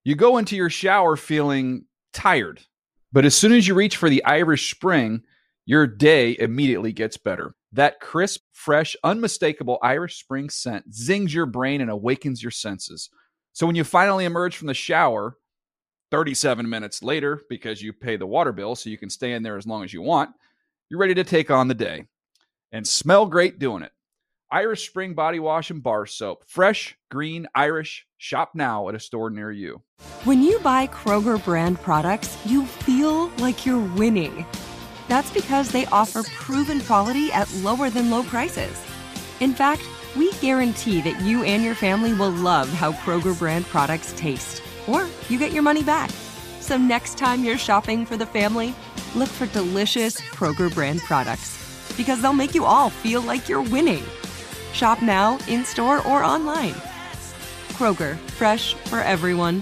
You go into your shower feeling tired, but as soon as you reach for the Irish Spring, your day immediately gets better. That crisp, fresh, unmistakable Irish Spring scent zings your brain and awakens your senses. So when you finally emerge from the shower 37 minutes later, because you pay the water bill so you can stay in there as long as you want, you're ready to take on the day and smell great doing it. Irish Spring Body Wash and Bar Soap. Fresh, green, Irish. Shop now at a store near you. When you buy Kroger brand products, you feel like you're winning. That's because they offer proven quality at lower than low prices. In fact, we guarantee that you and your family will love how Kroger brand products taste, or you get your money back. So next time you're shopping for the family, look for delicious Kroger brand products, because they'll make you all feel like you're winning. Shop now, in-store, or online. Kroger, fresh for everyone.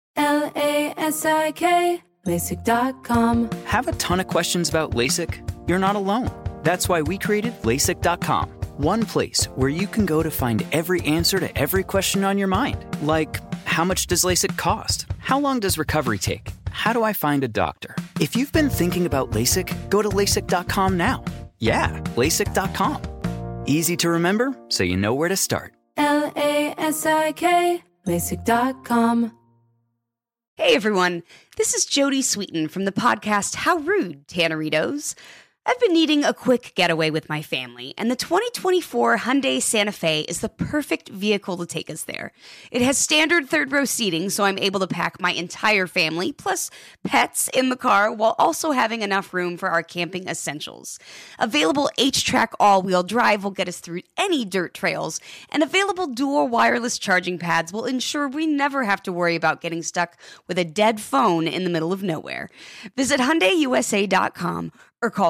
LASIK, LASIK.com. Have a ton of questions about LASIK? You're not alone. That's why we created LASIK.com. One place where you can go to find every answer to every question on your mind. Like, how much does LASIK cost? How long does recovery take? How do I find a doctor? If you've been thinking about LASIK, go to LASIK.com now. Yeah, LASIK.com. Easy to remember, so you know where to start. LASIK, LASIK.com. Hey everyone, this is Jody Sweeten from the podcast How Rude, Tanneritos. I've been needing a quick getaway with my family, and the 2024 Hyundai Santa Fe is the perfect vehicle to take us there. It has standard third-row seating, so I'm able to pack my entire family, plus pets, in the car, while also having enough room for our camping essentials. Available H-Track all-wheel drive will get us through any dirt trails, and available dual wireless charging pads will ensure we never have to worry about getting stuck with a dead phone in the middle of nowhere. Visit HyundaiUSA.com or call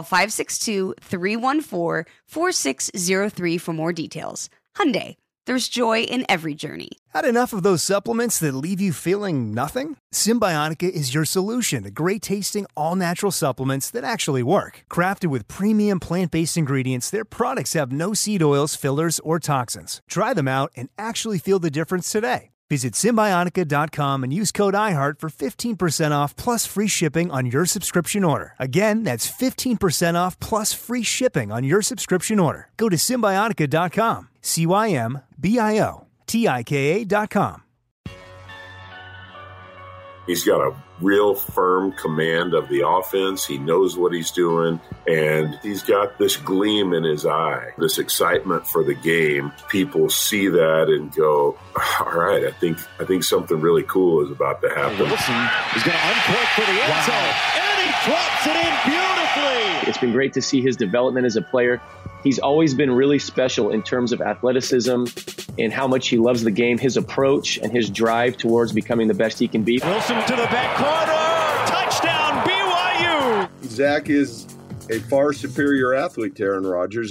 562-314-4603 for more details. Hyundai, there's joy in every journey. Had enough of those supplements that leave you feeling nothing? Symbiotica is your solution to great-tasting, all-natural supplements that actually work. Crafted with premium plant-based ingredients, their products have no seed oils, fillers, or toxins. Try them out and actually feel the difference today. Visit Symbiotica.com and use code IHEART for 15% off plus free shipping on your subscription order. Again, that's 15% off plus free shipping on your subscription order. Go to Symbiotica.com, CYMBIOTIKA.com. He's got a real firm command of the offense. He knows what he's doing, and he's got this gleam in his eye, this excitement for the game. People see that and go, all right, I think something really cool is about to happen. Wilson is going to uncork for the end zone, and he drops it in beautifully. It's been great to see his development as a player. He's always been really special in terms of athleticism and how much he loves the game, his approach and his drive towards becoming the best he can be. Wilson to the back corner. Touchdown, BYU. Zach is a far superior athlete to Aaron Rodgers.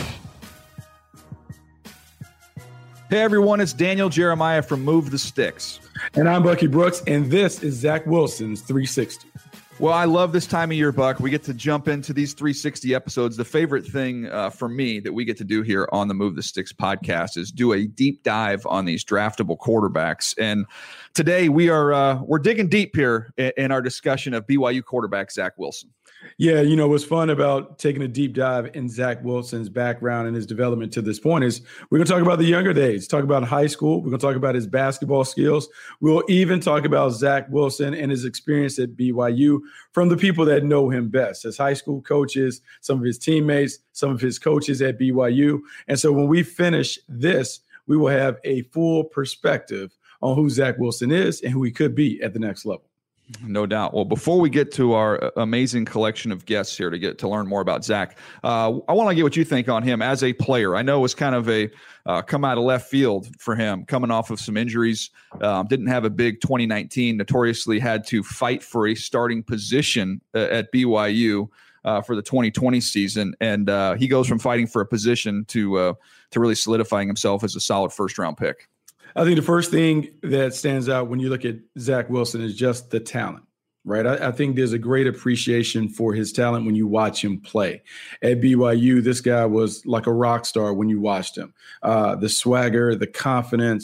Hey everyone, it's Daniel Jeremiah from Move the Sticks. And I'm Bucky Brooks, and this is Zach Wilson's 360. Well, I love this time of year, Buck. We get to jump into these 360 episodes. The favorite thing for me that we get to do here on the Move the Sticks podcast is do a deep dive on these draftable quarterbacks. And today we're digging deep here in our discussion of BYU quarterback Zach Wilson. Yeah, what's fun about taking a deep dive in Zach Wilson's background and his development to this point is we're going to talk about the younger days, talk about high school. We're going to talk about his basketball skills. We'll even talk about Zach Wilson and his experience at BYU from the people that know him best, his high school coaches, some of his teammates, some of his coaches at BYU. And so when we finish this, we will have a full perspective on who Zach Wilson is and who he could be at the next level. No doubt. Well, before we get to our amazing collection of guests here to learn more about Zach, I want to get what you think on him as a player. I know it was kind of a come out of left field for him, coming off of some injuries. Didn't have a big 2019. Notoriously had to fight for a starting position at BYU for the 2020 season, and he goes from fighting for a position to really solidifying himself as a solid first-round pick. I think the first thing that stands out when you look at Zach Wilson is just the talent, right? I think there's a great appreciation for his talent when you watch him play. At BYU, this guy was like a rock star when you watched him. The swagger, the confidence,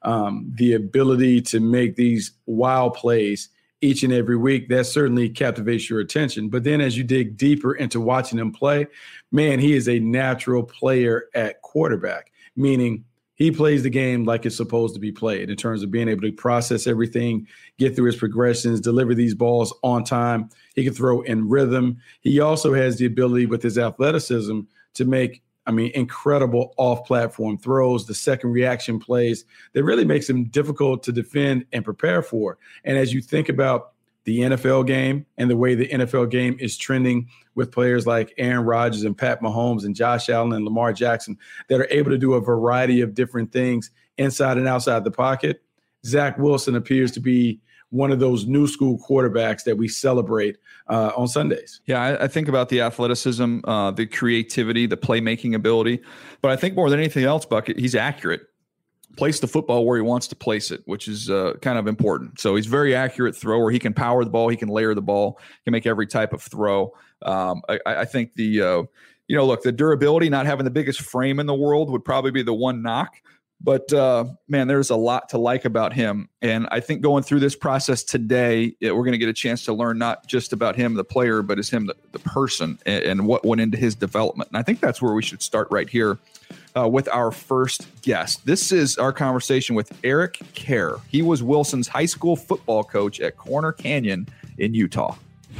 the ability to make these wild plays each and every week, that certainly captivates your attention. But then as you dig deeper into watching him play, man, he is a natural player at quarterback, meaning he plays the game like it's supposed to be played in terms of being able to process everything, get through his progressions, deliver these balls on time. He can throw in rhythm. He also has the ability with his athleticism to make, incredible off-platform throws, the second reaction plays that really makes him difficult to defend and prepare for. And as you think about the NFL game and the way the NFL game is trending with players like Aaron Rodgers and Pat Mahomes and Josh Allen and Lamar Jackson that are able to do a variety of different things inside and outside the pocket, Zach Wilson appears to be one of those new school quarterbacks that we celebrate on Sundays. Yeah, I think about the athleticism, the creativity, the playmaking ability. But I think more than anything else, Bucket, he's accurate. Place the football where he wants to place it, which is kind of important. So he's very accurate thrower. He can power the ball. He can layer the ball. He can make every type of throw. I think the durability, not having the biggest frame in the world would probably be the one knock. But, man, there's a lot to like about him. And I think going through this process today, we're going to get a chance to learn not just about him, the player, but as him, the person, and what went into his development. And I think that's where we should start right here with our first guest. This is our conversation with Eric Kerr. He was Wilson's high school football coach at Corner Canyon in Utah.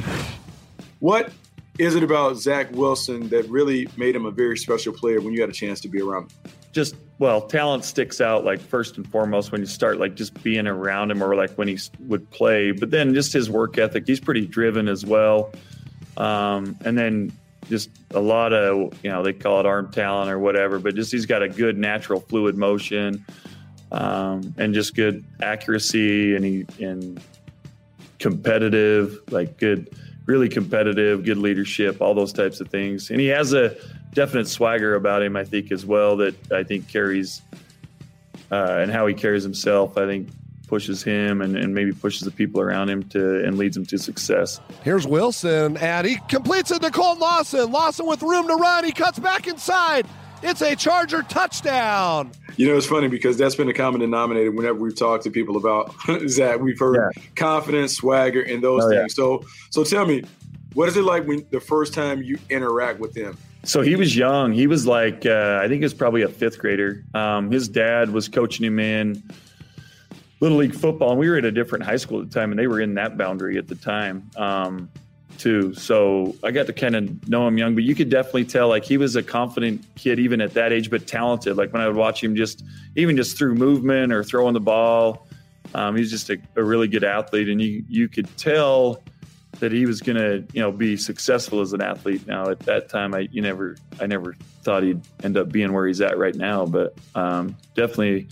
What is it about Zach Wilson that really made him a very special player when you had a chance to be around him? Just, talent sticks out, like, first and foremost when you start, like, just being around him or, like, when he would play. But then just his work ethic, he's pretty driven as well. And then just a lot of, they call it arm talent or whatever, but just he's got a good natural fluid motion and just good accuracy and competitive, like really competitive, good leadership, all those types of things. And he has a definite swagger about him, I think, as well, that I think carries and how he carries himself, I think pushes him and maybe pushes the people around him and leads them to success. Here's Wilson, and he completes it to Colton Lawson. Lawson with room to run. He cuts back inside. It's a Charger touchdown. It's funny because that's been a common denominator whenever we've talked to people about Zach. We've heard confidence, swagger, and those things. Yeah. So tell me, what is it like when the first time you interact with him? So he was young. He was like, I think he was probably a fifth grader. His dad was coaching him in Little League football, and we were at a different high school at the time, and they were in that boundary at the time too. So I got to kind of know him young, but you could definitely tell, like, he was a confident kid even at that age, but talented. Like when I would watch him just through movement or throwing the ball, he was just a really good athlete, and you could tell that he was going to, be successful as an athlete. Now at that time, I never thought he'd end up being where he's at right now, but definitely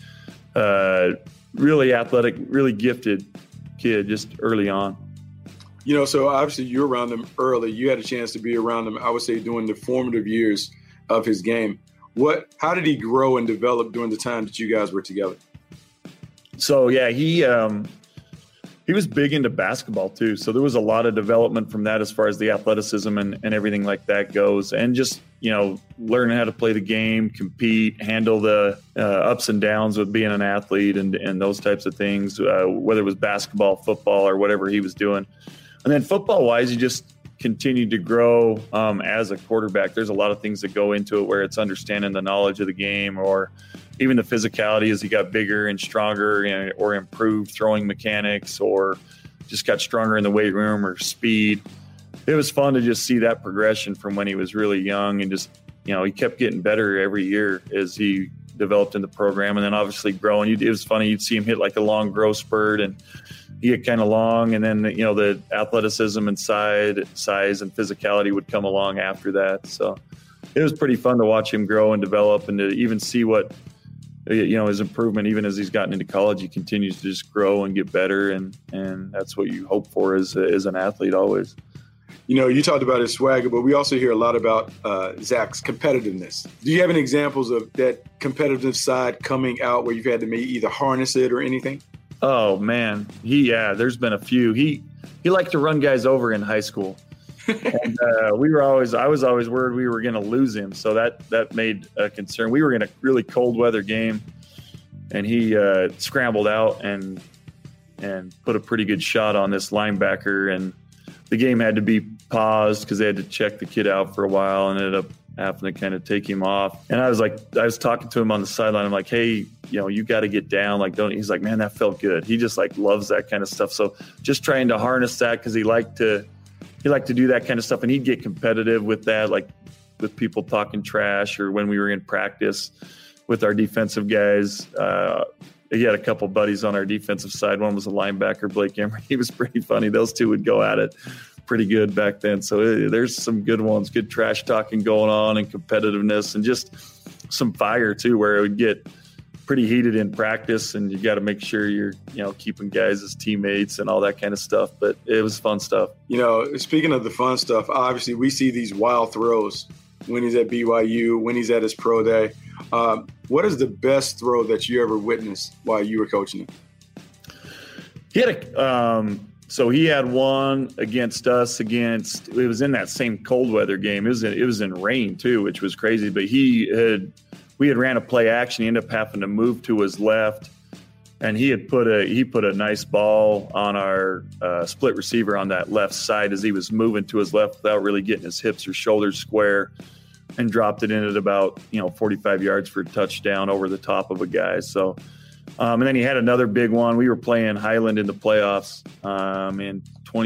really athletic, really gifted kid just early on. So obviously you're around him early. You had a chance to be around him, I would say, during the formative years of his game. How did he grow and develop during the time that you guys were together? So, yeah, he was big into basketball too. So there was a lot of development from that as far as the athleticism and everything like that goes. And just, learning how to play the game, compete, handle the ups and downs with being an athlete and those types of things, whether it was basketball, football, or whatever he was doing. And then football-wise, he just continued to grow as a quarterback. There's a lot of things that go into it where it's understanding the knowledge of the game or even the physicality as he got bigger and stronger or improved throwing mechanics or just got stronger in the weight room or speed. It was fun to just see that progression from when he was really young and just, he kept getting better every year as he developed in the program and then obviously growing. It was funny. You'd see him hit like a long growth spurt and he get kind of long, and then the athleticism and size and physicality would come along after that. So it was pretty fun to watch him grow and develop, and to even see what his improvement. Even as he's gotten into college, he continues to just grow and get better, and that's what you hope for as an athlete always. You talked about his swagger, but we also hear a lot about Zach's competitiveness. Do you have any examples of that competitive side coming out where you've had to maybe either harness it or anything? Oh man, there's been a few. He liked to run guys over in high school, and I was always worried we were going to lose him. So that made a concern. We were in a really cold weather game, and he scrambled out and put a pretty good shot on this linebacker, and the game had to be paused because they had to check the kid out for a while, and ended up having to kind of take him off. And I was talking to him on the sideline. I'm like, hey, you got to get down. Like, don't. He's like, man, that felt good. He just loves that kind of stuff. So just trying to harness that, because he liked to do that kind of stuff, and he'd get competitive with that, like with people talking trash, or when we were in practice with our defensive guys. He had a couple buddies on our defensive side. One was a linebacker, Blake Emery. He was pretty funny. Those two would go at it pretty good back then. So there's some good ones, good trash talking going on, and competitiveness, and just some fire too, where it would get pretty heated in practice, and you got to make sure you're keeping guys as teammates and all that kind of stuff. But it was fun stuff. Speaking of the fun stuff, obviously we see these wild throws when he's at BYU, when he's at his pro day. What is the best throw that you ever witnessed while you were coaching him? He had one against us. It was in that same cold weather game. It was in rain too, which was crazy. But we had ran a play action. He ended up having to move to his left, and he put a nice ball on our split receiver on that left side as he was moving to his left without really getting his hips or shoulders square, and dropped it in at about 45 yards for a touchdown over the top of a guy. So, and then he had another big one. We were playing Highland in the playoffs in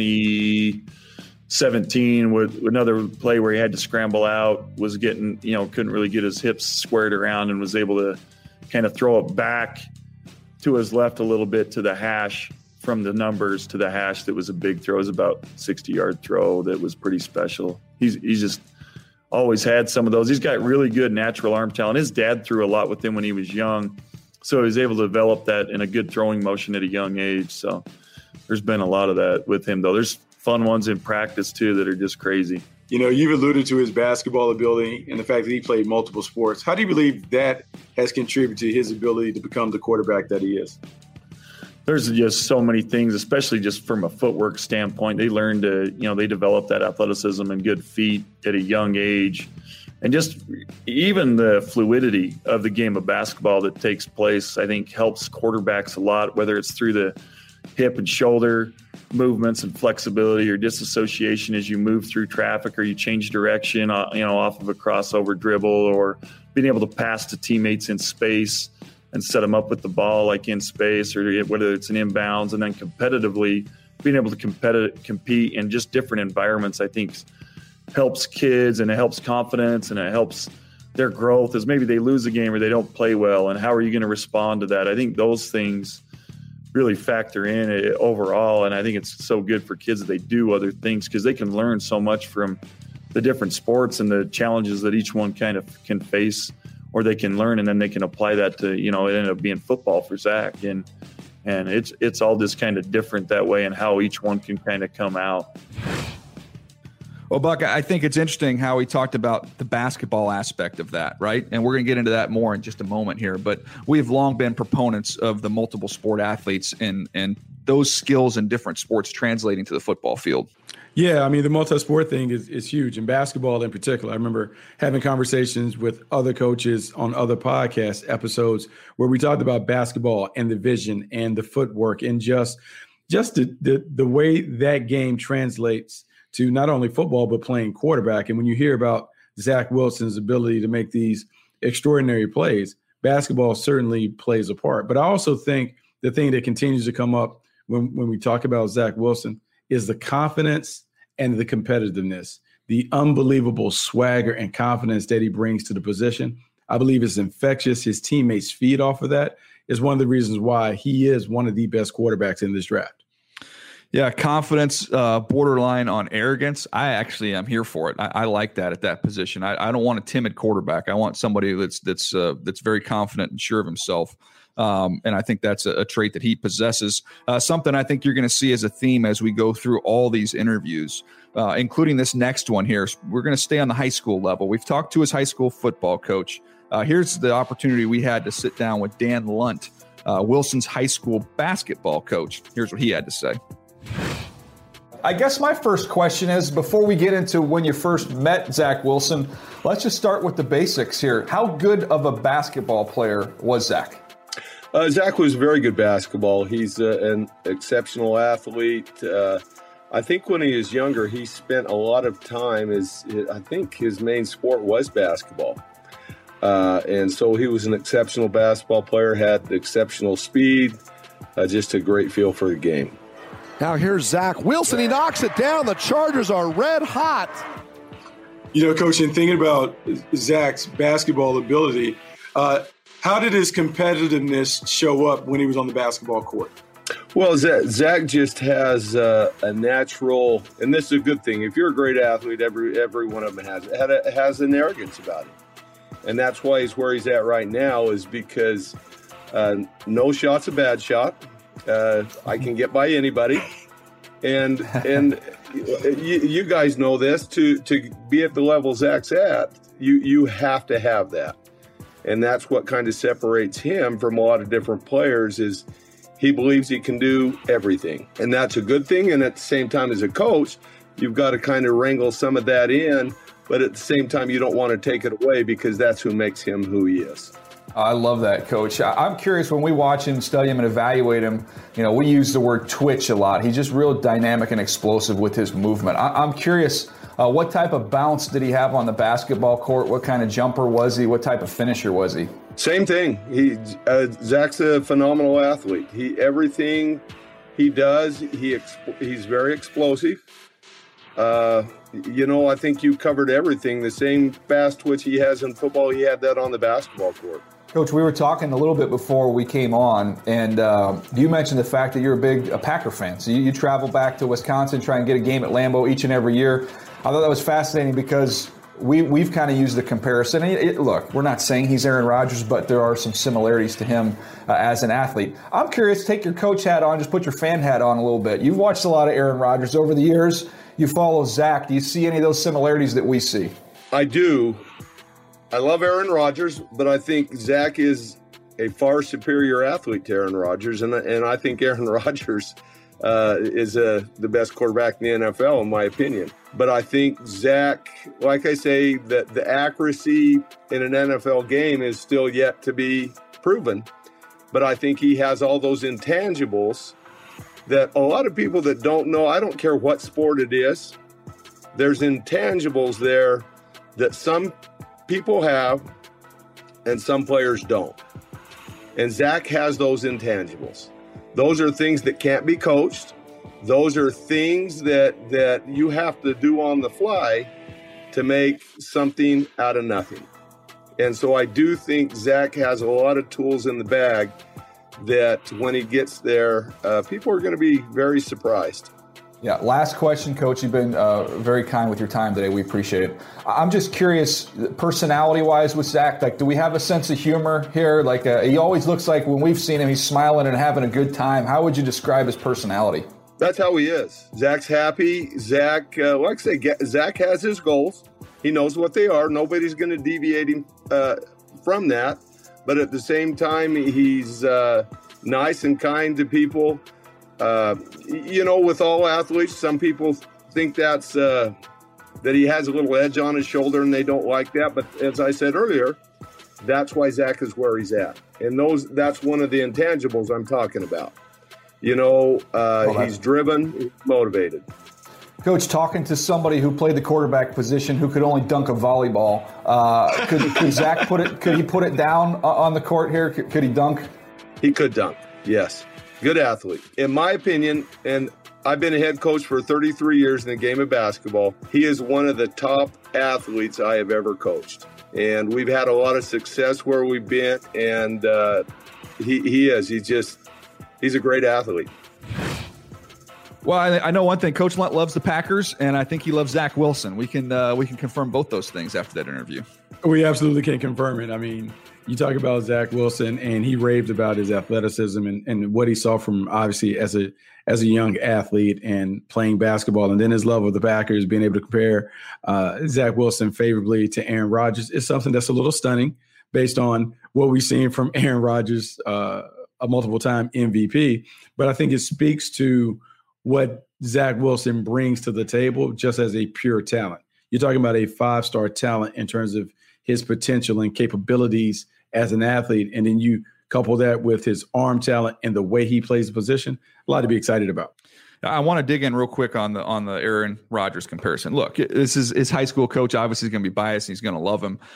2017 with another play where he had to scramble out, was getting couldn't really get his hips squared around, and was able to kind of throw it back to his left a little bit to the hash, from the numbers to the hash. That was a big throw. It was about 60-yard throw that was pretty special. He's just always had some of those. He's got really good natural arm talent. His dad threw a lot with him when he was young, so he was able to develop that in a good throwing motion at a young age. So there's been a lot of that with him, though. There's fun ones in practice too that are just crazy. You've alluded to his basketball ability and the fact that he played multiple sports. How do you believe that has contributed to his ability to become the quarterback that he is? There's just so many things, especially just from a footwork standpoint. They learn to, they develop that athleticism and good feet at a young age. And just even the fluidity of the game of basketball that takes place, I think, helps quarterbacks a lot, whether it's through the hip and shoulder movements and flexibility, or disassociation as you move through traffic, or you change direction, off of a crossover dribble, or being able to pass to teammates in space and set them up with the ball like in space, or whether it's an inbounds, and then competitively being able to compete in just different environments, I think helps kids, and it helps confidence, and it helps their growth as maybe they lose a game or they don't play well. And how are you going to respond to that? I think those things really factor in it overall. And I think it's so good for kids that they do other things, because they can learn so much from the different sports and the challenges that each one kind of can face, or they can learn, and then they can apply that to, it ended up being football for Zach. And it's all just kind of different that way, and how each one can kind of come out. Well, Buck, I think it's interesting how he talked about the basketball aspect of that, right? And we're going to get into that more in just a moment here. But we've long been proponents of the multiple sport athletes and those skills in different sports translating to the football field. Yeah, I mean, the multi-sport thing is huge, and basketball in particular. I remember having conversations with other coaches on other podcast episodes where we talked about basketball and the vision and the footwork and just the way that game translates to not only football, but playing quarterback. And when you hear about Zach Wilson's ability to make these extraordinary plays, basketball certainly plays a part. But I also think the thing that continues to come up when we talk about Zach Wilson is the confidence and the competitiveness, the unbelievable swagger and confidence that he brings to the position. I believe it's infectious. His teammates feed off of that. Is one of the reasons why he is one of the best quarterbacks in this draft. Yeah, confidence, borderline on arrogance. I actually am here for it. I like that at that position. I don't want a timid quarterback. I want somebody that's very confident and sure of himself. And I think that's a trait that he possesses. Something I think you're going to see as a theme as we go through all these interviews, including this next one here. We're going to stay on the high school level. We've talked to his high school football coach. Here's the opportunity we had to sit down with Dan Lunt, Wilson's high school basketball coach. Here's what he had to say. I guess my first question is, before we get into when you first met Zach Wilson, let's just start with the basics here. How good of a basketball player was Zach? Zach was very good basketball. He's an exceptional athlete. I think when he was younger, he spent a lot of time I think his main sport was basketball. And so he was an exceptional basketball player, had exceptional speed, just a great feel for the game. Now here's Zach Wilson. He knocks it down. The Chargers are red hot. You know, Coach, in thinking about Zach's basketball ability, how did his competitiveness show up when he was on the basketball court? Well, Zach just has a natural, and this is a good thing. If you're a great athlete, every one of them has an arrogance about it. And that's why he's where he's at right now, is because no shot's a bad shot. I can get by anybody. And you guys know this, to be at the level Zach's at, you have to have that. And that's what kind of separates him from a lot of different players, is he believes he can do everything. And that's a good thing. And at the same time, as a coach, you've got to kind of wrangle some of that in. But at the same time, you don't want to take it away, because that's who makes him who he is. I love that, Coach. I'm curious, when we watch him, study him, and evaluate him, you know, we use the word twitch a lot. He's just real dynamic and explosive with his movement. I'm curious, what type of bounce did he have on the basketball court? What kind of jumper was he? What type of finisher was he? Same thing. Zach's a phenomenal athlete. Everything he does, he's very explosive. You know, I think you covered everything. The same fast twitch he has in football, he had that on the basketball court. Coach, we were talking a little bit before we came on, and you mentioned the fact that you're a big Packer fan. So you travel back to Wisconsin, try and get a game at Lambeau each and every year. I thought that was fascinating, because we've kind of used the comparison. And look, we're not saying he's Aaron Rodgers, but there are some similarities to him as an athlete. I'm curious, take your coach hat on, just put your fan hat on a little bit. You've watched a lot of Aaron Rodgers over the years. You follow Zach. Do you see any of those similarities that we see? I do. I love Aaron Rodgers, but I think Zach is a far superior athlete to Aaron Rodgers, and I think Aaron Rodgers is the best quarterback in the NFL, in my opinion. But I think Zach, like I say, that the accuracy in an NFL game is still yet to be proven. But I think he has all those intangibles that a lot of people that don't know, I don't care what sport it is, there's intangibles there that some people have and some players don't. And Zach has those intangibles. Those are things that can't be coached. Those are things that you have to do on the fly to make something out of nothing. And so I do think Zach has a lot of tools in the bag that when he gets there, people are going to be very surprised. Yeah, last question, Coach. You've been very kind with your time today. We appreciate it. I'm just curious, personality-wise with Zach, like, do we have a sense of humor here? Like, he always looks like, when we've seen him, he's smiling and having a good time. How would you describe his personality? That's how he is. Zach's happy. Zach, like I say, Zach has his goals. He knows what they are. Nobody's going to deviate him from that. But at the same time, he's nice and kind to people. You know, with all athletes, some people think that's that he has a little edge on his shoulder, and they don't like that. But as I said earlier, that's why Zach is where he's at. And that's one of the intangibles I'm talking about. You know, he's driven, he's motivated. Coach, talking to somebody who played the quarterback position, who could only dunk a volleyball, could Zach could he put it down on the court here? Could he dunk? He could dunk, yes. Good athlete. In my opinion, and I've been a head coach for 33 years in the game of basketball, he is one of the top athletes I have ever coached. And we've had a lot of success where we've been, and he's a great athlete. Well, I know one thing. Coach Lunt loves the Packers, and I think he loves Zach Wilson. We can confirm both those things after that interview. We absolutely can confirm it. I mean, you talk about Zach Wilson, and he raved about his athleticism and what he saw from, obviously, as a young athlete and playing basketball, and then his love of the Packers, being able to compare Zach Wilson favorably to Aaron Rodgers is something that's a little stunning based on what we've seen from Aaron Rodgers, a multiple-time MVP. But I think it speaks to what Zach Wilson brings to the table just as a pure talent. You're talking about a 5-star talent in terms of his potential and capabilities as an athlete, and then you couple that with his arm talent and the way he plays the position, a lot to be excited about. I want to dig in real quick on the Aaron Rodgers comparison. Look, this is his high school coach. Obviously, he's going to be biased. And he's going to love him.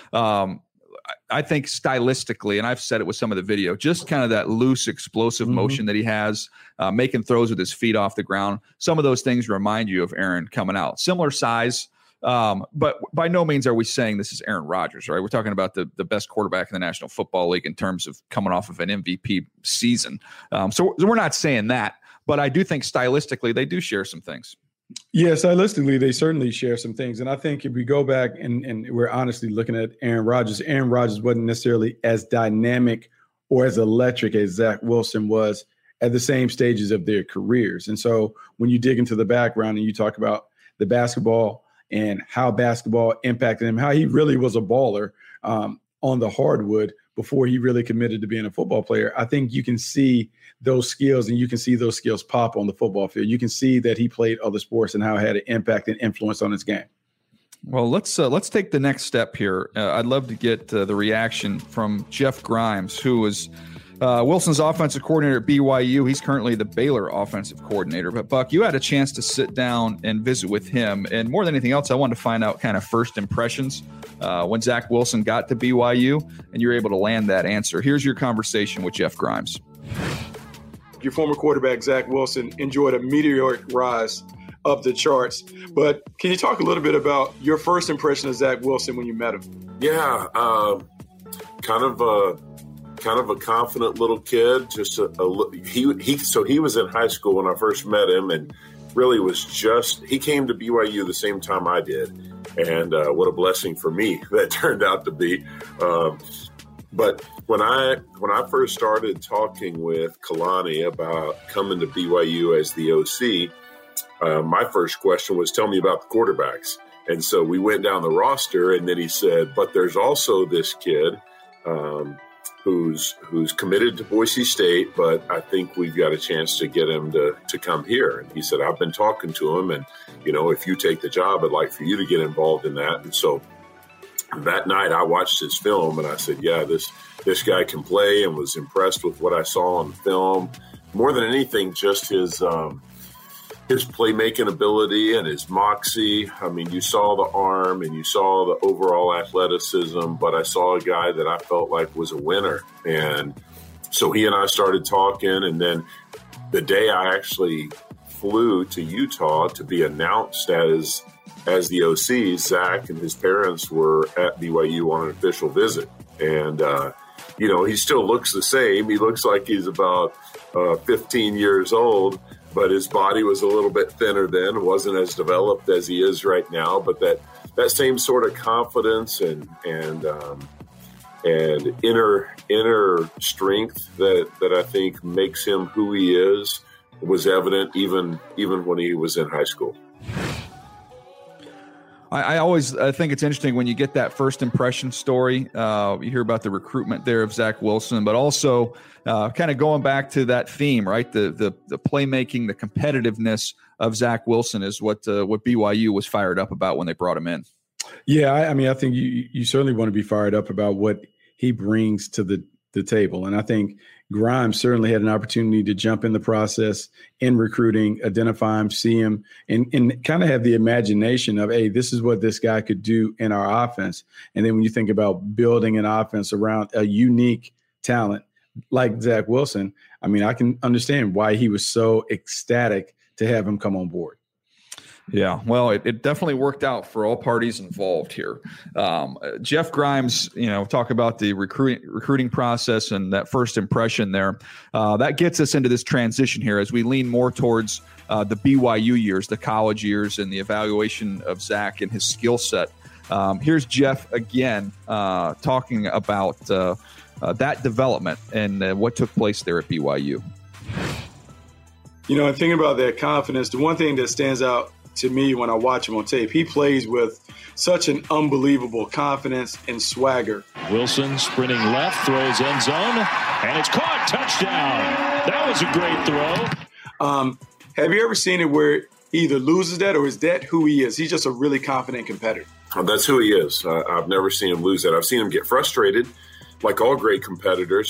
I think stylistically, and I've said it with some of the video, just kind of that loose, explosive motion that he has, making throws with his feet off the ground. Some of those things remind you of Aaron coming out. Similar size, but by no means are we saying this is Aaron Rodgers, right? We're talking about the best quarterback in the National Football League in terms of coming off of an MVP season. So we're not saying that. But I do think stylistically they do share some things. Yeah, stylistically they certainly share some things. And I think if we go back and we're honestly looking at Aaron Rodgers wasn't necessarily as dynamic or as electric as Zach Wilson was at the same stages of their careers. And so when you dig into the background and you talk about the basketball and how basketball impacted him, how he really was a baller on the hardwood before he really committed to being a football player, I think you can see those skills and you can see those skills pop on the football field. You can see that he played other sports and how it had an impact and influence on his game. Well, let's take the next step here. I'd love to get the reaction from Jeff Grimes, who was Wilson's offensive coordinator at BYU. He's currently the Baylor offensive coordinator. But, Buck, you had a chance to sit down and visit with him. And more than anything else, I wanted to find out kind of first impressions when Zach Wilson got to BYU, and you're able to land that answer. Here's your conversation with Jeff Grimes. Your former quarterback, Zach Wilson, enjoyed a meteoric rise up the charts. But can you talk a little bit about your first impression of Zach Wilson when you met him? Yeah, kind of a confident little kid. Just he was in high school when I first met him, and really he came to BYU the same time I did, and what a blessing for me that turned out to be. But when I first started talking with Kalani about coming to BYU as the OC, my first question was, tell me about the quarterbacks. And so we went down the roster, and then he said, but there's also this kid who's committed to Boise State, but I think we've got a chance to get him to come here. And he said, I've been talking to him, and, if you take the job, I'd like for you to get involved in that. And so that night I watched his film, and I said, yeah, this guy can play, and was impressed with what I saw on film. More than anything, just his playmaking ability and his moxie. I mean, you saw the arm and you saw the overall athleticism, but I saw a guy that I felt like was a winner. And so he and I started talking, and then the day I actually flew to Utah to be announced as the OC, Zach and his parents were at BYU on an official visit. And, he still looks the same. He looks like he's about 15 years old, but his body was a little bit thinner then, wasn't as developed as he is right now. But that same sort of confidence and inner strength that I think makes him who he is was evident even when he was in high school. I always think it's interesting when you get that first impression story. You hear about the recruitment there of Zach Wilson, but also kind of going back to that theme, right? The playmaking, the competitiveness of Zach Wilson is what BYU was fired up about when they brought him in. Yeah, I think you certainly want to be fired up about what he brings to the table. And I think Grimes certainly had an opportunity to jump in the process in recruiting, identify him, see him, and kind of have the imagination of, hey, this is what this guy could do in our offense. And then when you think about building an offense around a unique talent like Zach Wilson, I can understand why he was so ecstatic to have him come on board. Yeah, well, it definitely worked out for all parties involved here. Jeff Grimes, talk about the recruiting process and that first impression there. That gets us into this transition here as we lean more towards the BYU years, the college years, and the evaluation of Zach and his skill set. Here's Jeff again talking about that development and what took place there at BYU. And thinking about that confidence, the one thing that stands out to me when I watch him on tape, he plays with such an unbelievable confidence and swagger. Wilson sprinting left, throws end zone, and it's caught. Touchdown. That was a great throw. Have you ever seen it where he either loses that or is that who he is? He's just a really confident competitor. That's who he is. I've never seen him lose that. I've seen him get frustrated, like all great competitors.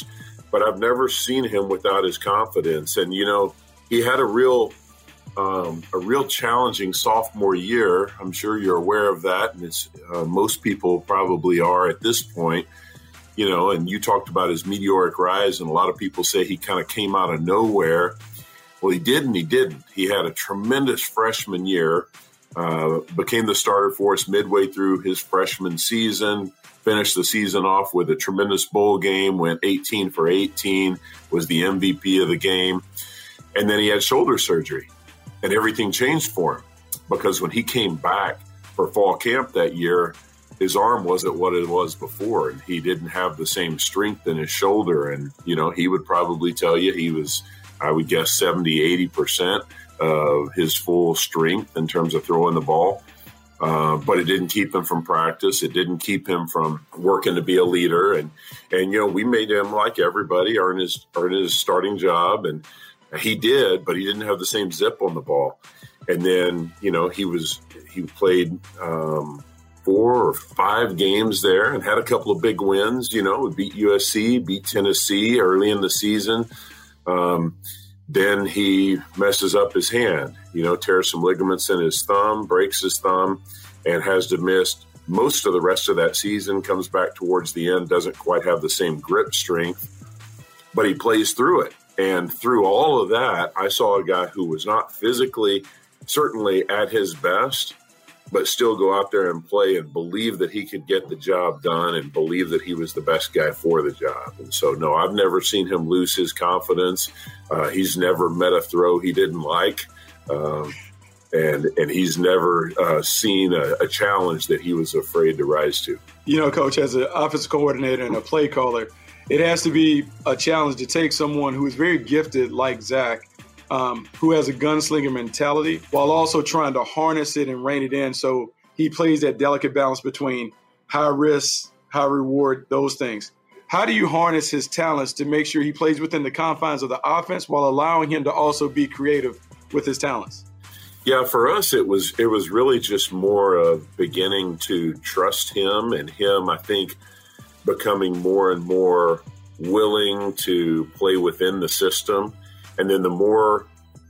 but I've never seen him without his confidence. And, he had a real challenging sophomore year. I'm sure you're aware of that. And it's most people probably are at this point, and you talked about his meteoric rise. And a lot of people say he kind of came out of nowhere. Well, he did and he didn't. He had a tremendous freshman year, became the starter for us midway through his freshman season, finished the season off with a tremendous bowl game, went 18 for 18, was the MVP of the game. And then he had shoulder surgery, and everything changed for him because when he came back for fall camp that year, his arm wasn't what it was before, and he didn't have the same strength in his shoulder. And, he would probably tell you he was, I would guess, 70, 80% of his full strength in terms of throwing the ball. But it didn't keep him from practice. It didn't keep him from working to be a leader. And we made him, like everybody, earn his starting job. And he did, but he didn't have the same zip on the ball. And then, he played 4 or 5 games there and had a couple of big wins. We beat USC, beat Tennessee early in the season. Then he messes up his hand, tears some ligaments in his thumb, breaks his thumb, and has to miss most of the rest of that season, comes back towards the end, doesn't quite have the same grip strength, but he plays through it. And through all of that, I saw a guy who was not physically, certainly at his best, but still go out there and play and believe that he could get the job done and believe that he was the best guy for the job. And so, no, I've never seen him lose his confidence. He's never met a throw he didn't like. And he's never seen a challenge that he was afraid to rise to. Coach, as an offensive coordinator and a play caller, it has to be a challenge to take someone who is very gifted like Zach, who has a gunslinger mentality, while also trying to harness it and rein it in. So he plays that delicate balance between high risk, high reward, those things. How do you harness his talents to make sure he plays within the confines of the offense while allowing him to also be creative with his talents? Yeah, for us, it was really just more of beginning to trust him and him, I think, becoming more and more willing to play within the system. And then the more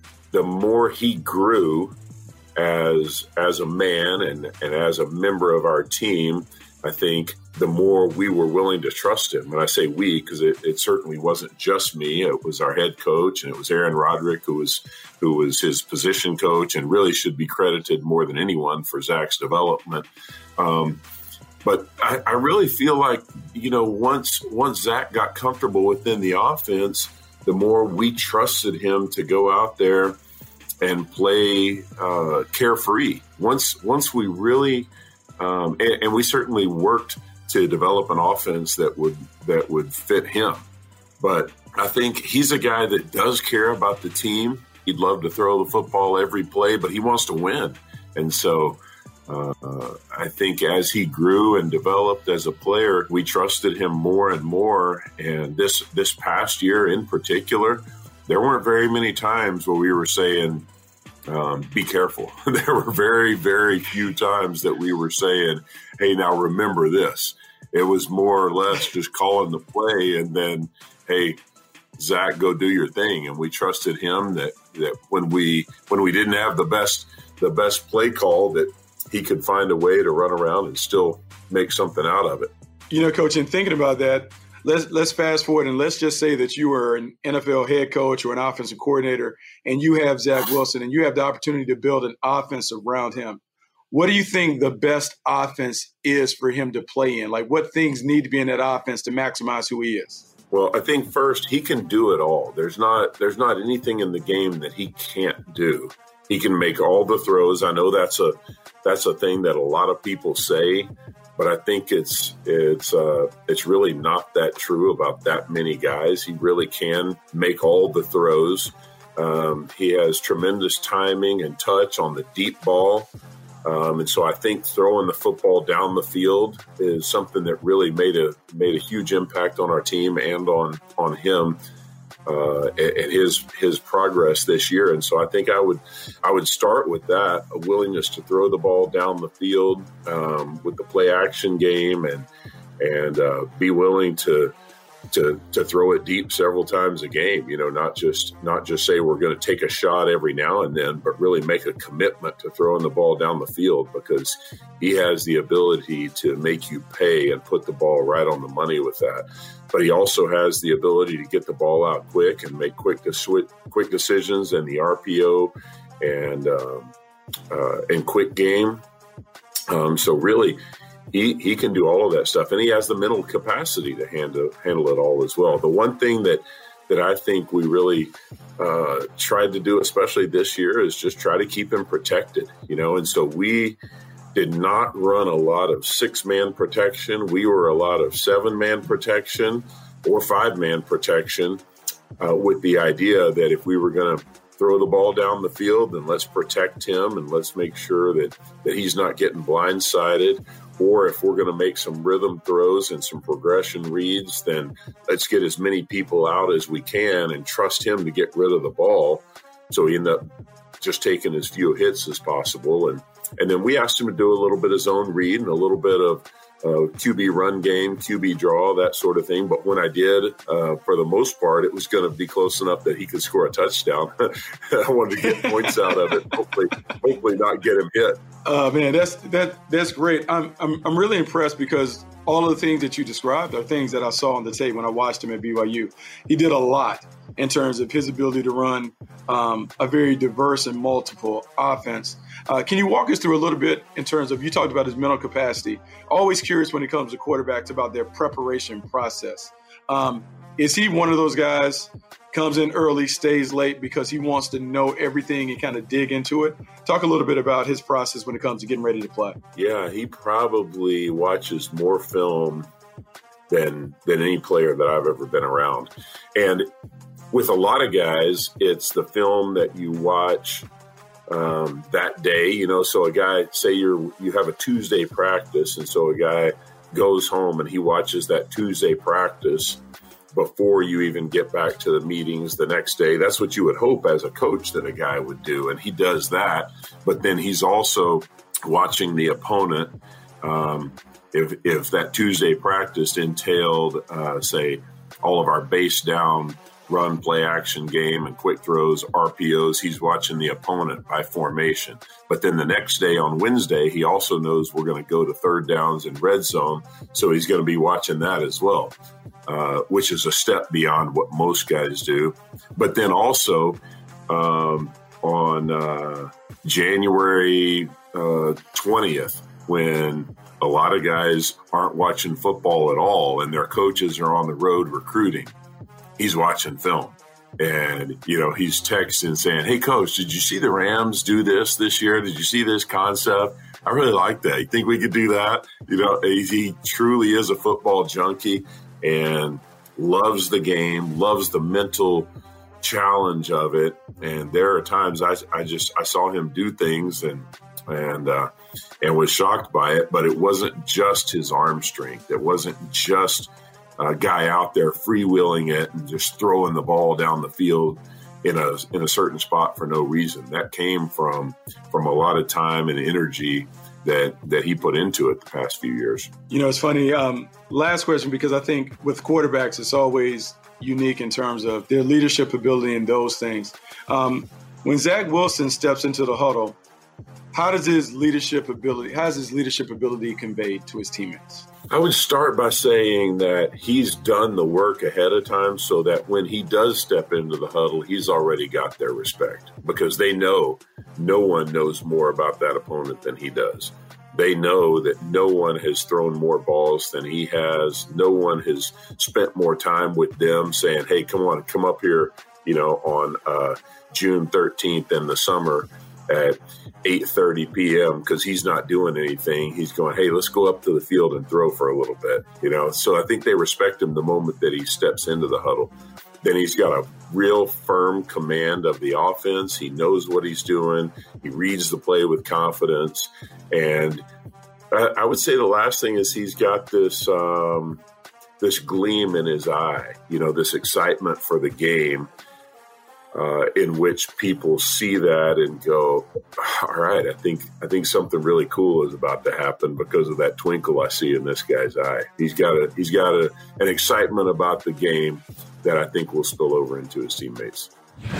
he grew as a man and as a member of our team, I think the more we were willing to trust him. And I say we, because it certainly wasn't just me. It was our head coach, and it was Aaron Roderick, who was his position coach and really should be credited more than anyone for Zach's development. But I really feel like, once Zach got comfortable within the offense, the more we trusted him to go out there and play carefree. Once we really, and we certainly worked to develop an offense that would fit him. But I think he's a guy that does care about the team. He'd love to throw the football every play, but he wants to win. And so I think as he grew and developed as a player, we trusted him more and more. And this past year in particular, there weren't very many times where we were saying, be careful. There were very, very few times that we were saying, hey, now remember this. It was more or less just calling the play and then, hey, Zach, go do your thing. And we trusted him that when we didn't have the best play call, that he could find a way to run around and still make something out of it. Coach, in thinking about that, let's fast forward and let's just say that you are an NFL head coach or an offensive coordinator and you have Zach Wilson and you have the opportunity to build an offense around him. What do you think the best offense is for him to play in? Like, what things need to be in that offense to maximize who he is? Well, I think first, he can do it all. There's not anything in the game that he can't do. He can make all the throws. I know that's a thing that a lot of people say, but I think it's really not that true about that many guys. He really can make all the throws. He has tremendous timing and touch on the deep ball. And so I think throwing the football down the field is something that really made a huge impact on our team and on him and his progress this year. And so I think I would start with that, a willingness to throw the ball down the field with the play action game and be willing to to throw it deep several times a game, not just say we're going to take a shot every now and then, but really make a commitment to throwing the ball down the field, because he has the ability to make you pay and put the ball right on the money with that. But he also has the ability to get the ball out quick and make quick decisions in the RPO and quick game. So really, he can do all of that stuff, and he has the mental capacity to handle it all as well. The one thing that I think we really tried to do, especially this year, is just try to keep him protected, and so we did not run a lot of 6-man protection. We were a lot of 7-man protection or 5-man protection, with the idea that if we were going to throw the ball down the field, then let's protect him and let's make sure that he's not getting blindsided. Or if we're going to make some rhythm throws and some progression reads, then let's get as many people out as we can and trust him to get rid of the ball. So he ended up just taking as few hits as possible. And then we asked him to do a little bit of zone read and a little bit of QB run game, QB draw, that sort of thing. But when I did, for the most part, it was going to be close enough that he could score a touchdown. I wanted to get points out of it. Hopefully not get him hit. Man, that's great. I'm really impressed, because all of the things that you described are things that I saw on the tape when I watched him at BYU. He did a lot in terms of his ability to run a very diverse and multiple offense. Can you walk us through a little bit in terms of, you talked about his mental capacity. Always curious when it comes to quarterbacks about their preparation process. Is he one of those guys, comes in early, stays late because he wants to know everything and kind of dig into it? Talk a little bit about his process when it comes to getting ready to play. Yeah, he probably watches more film than any player that I've ever been around. And with a lot of guys, it's the film that you watch that day, so a guy, say you have a Tuesday practice, and so a guy goes home and he watches that Tuesday practice before you even get back to the meetings the next day. That's what you would hope as a coach that a guy would do, and he does that. But then he's also watching the opponent. If that Tuesday practice entailed, say, all of our base down run, play action game and quick throws, RPOs, he's watching the opponent by formation. But then the next day on Wednesday, he also knows we're going to go to third downs and red zone. So he's going to be watching that as well, which is a step beyond what most guys do. But then also on January 20th, when a lot of guys aren't watching football at all and their coaches are on the road recruiting, he's watching film, and, he's texting saying, "Hey, coach, did you see the Rams do this year? Did you see this concept? I really like that. You think we could do that?" He truly is a football junkie and loves the game, loves the mental challenge of it. And there are times I saw him do things and was shocked by it, but it wasn't just his arm strength. It wasn't just a guy out there freewheeling it and just throwing the ball down the field in a certain spot for no reason. That came from a lot of time and energy that he put into it the past few years. It's funny. Last question, because I think with quarterbacks, it's always unique in terms of their leadership ability and those things. When Zach Wilson steps into the huddle, how is his leadership ability conveyed to his teammates? I would start by saying that he's done the work ahead of time so that when he does step into the huddle, he's already got their respect, because they know no one knows more about that opponent than he does. They know that no one has thrown more balls than he has. No one has spent more time with them saying, "Hey, come up here, on June 13th in the summer at 8:30 p.m. because he's not doing anything. He's going, "Hey, let's go up to the field and throw for a little bit." So I think they respect him the moment that he steps into the huddle. Then he's got a real firm command of the offense. He knows what he's doing. He reads the play with confidence. And I would say the last thing is he's got this gleam in his eye, this excitement for the game. in which people see that and go, all right, I think something really cool is about to happen because of that twinkle I see in this guy's eye. He's got an excitement about the game that I think will spill over into his teammates.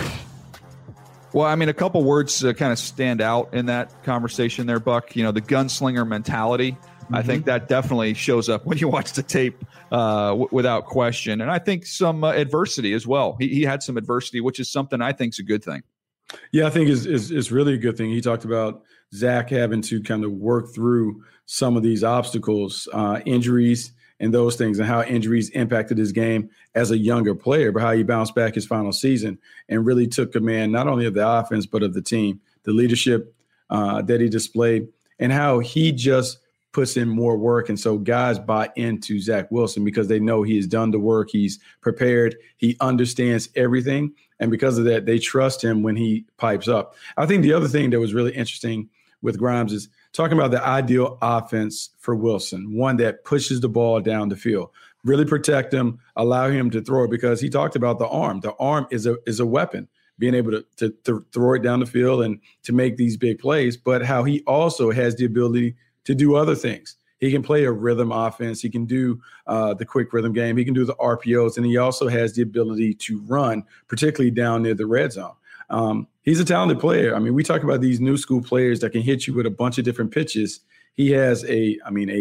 Well, I mean, a couple words kind of stand out in that conversation there, Buck. You know, the gunslinger mentality. Mm-hmm. I think that definitely shows up when you watch the tape without question. And I think some adversity as well. He had some adversity, which is something I think is a good thing. Yeah, I think it's really a good thing. He talked about Zach having to kind of work through some of these obstacles, injuries, and those things, and how injuries impacted his game as a younger player, but how he bounced back his final season and really took command not only of the offense, but of the team, the leadership that he displayed, and how he just puts in more work. And so guys buy into Zach Wilson because they know he has done the work. He's prepared. He understands everything. And because of that, they trust him when he pipes up. I think the other thing that was really interesting with Grimes is talking about the ideal offense for Wilson, one that pushes the ball down the field, really protect him, allow him to throw it, because he talked about the arm. The arm is a weapon, being able to throw it down the field and to make these big plays, but how he also has the ability to do other things. He can play a rhythm offense. He can do the quick rhythm game. He can do the RPOs, and he also has the ability to run, particularly down near the red zone. He's a talented player. I mean, we talk about these new school players that can hit you with a bunch of different pitches. He has a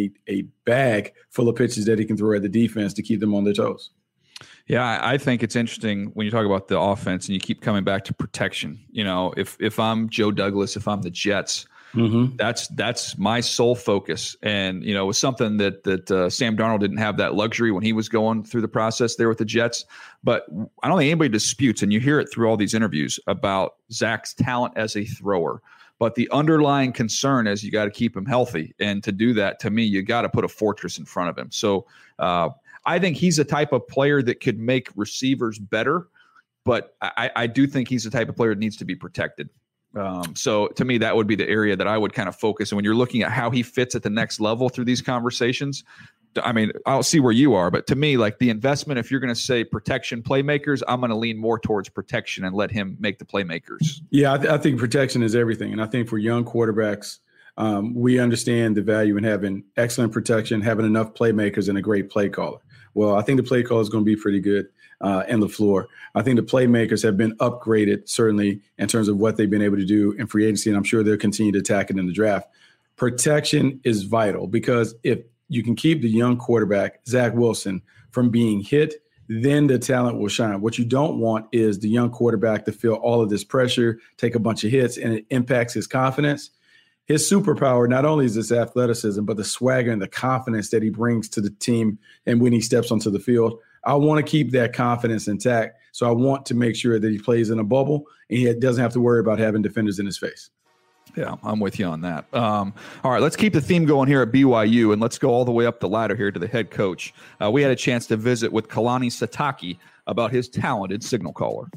bag full of pitches that he can throw at the defense to keep them on their toes. Yeah, I think it's interesting when you talk about the offense and you keep coming back to protection. You know, if I'm Joe Douglas, if I'm the Jets, mm-hmm. that's my sole focus. And, you know, it was something that Sam Darnold didn't have that luxury when he was going through the process there with the Jets. But I don't think anybody disputes, and you hear it through all these interviews, about Zach's talent as a thrower. But the underlying concern is you got to keep him healthy. And to do that, to me, you got to put a fortress in front of him. So I think he's a type of player that could make receivers better. But I do think he's the type of player that needs to be protected. So to me, that would be the area that I would kind of focus. And when you're looking at how he fits at the next level through these conversations, I mean, I'll see where you are, but to me, like the investment, if you're going to say protection playmakers, I'm going to lean more towards protection and let him make the playmakers. Yeah, I think protection is everything. And I think for young quarterbacks, we understand the value in having excellent protection, having enough playmakers, and a great play caller. Well, I think the play caller is going to be pretty good in LaFleur. I think the playmakers have been upgraded, certainly, in terms of what they've been able to do in free agency, and I'm sure they'll continue to attack it in the draft. Protection is vital, because if you can keep the young quarterback, Zach Wilson, from being hit, then the talent will shine. What you don't want is the young quarterback to feel all of this pressure, take a bunch of hits, and it impacts his confidence. His superpower not only is his athleticism, but the swagger and the confidence that he brings to the team and when he steps onto the field. I want to keep that confidence intact, so I want to make sure that he plays in a bubble and he doesn't have to worry about having defenders in his face. Yeah, I'm with you on that. All right, let's keep the theme going here at BYU, and let's go all the way up the ladder here to the head coach. We had a chance to visit with Kalani Sitake about his talented signal caller.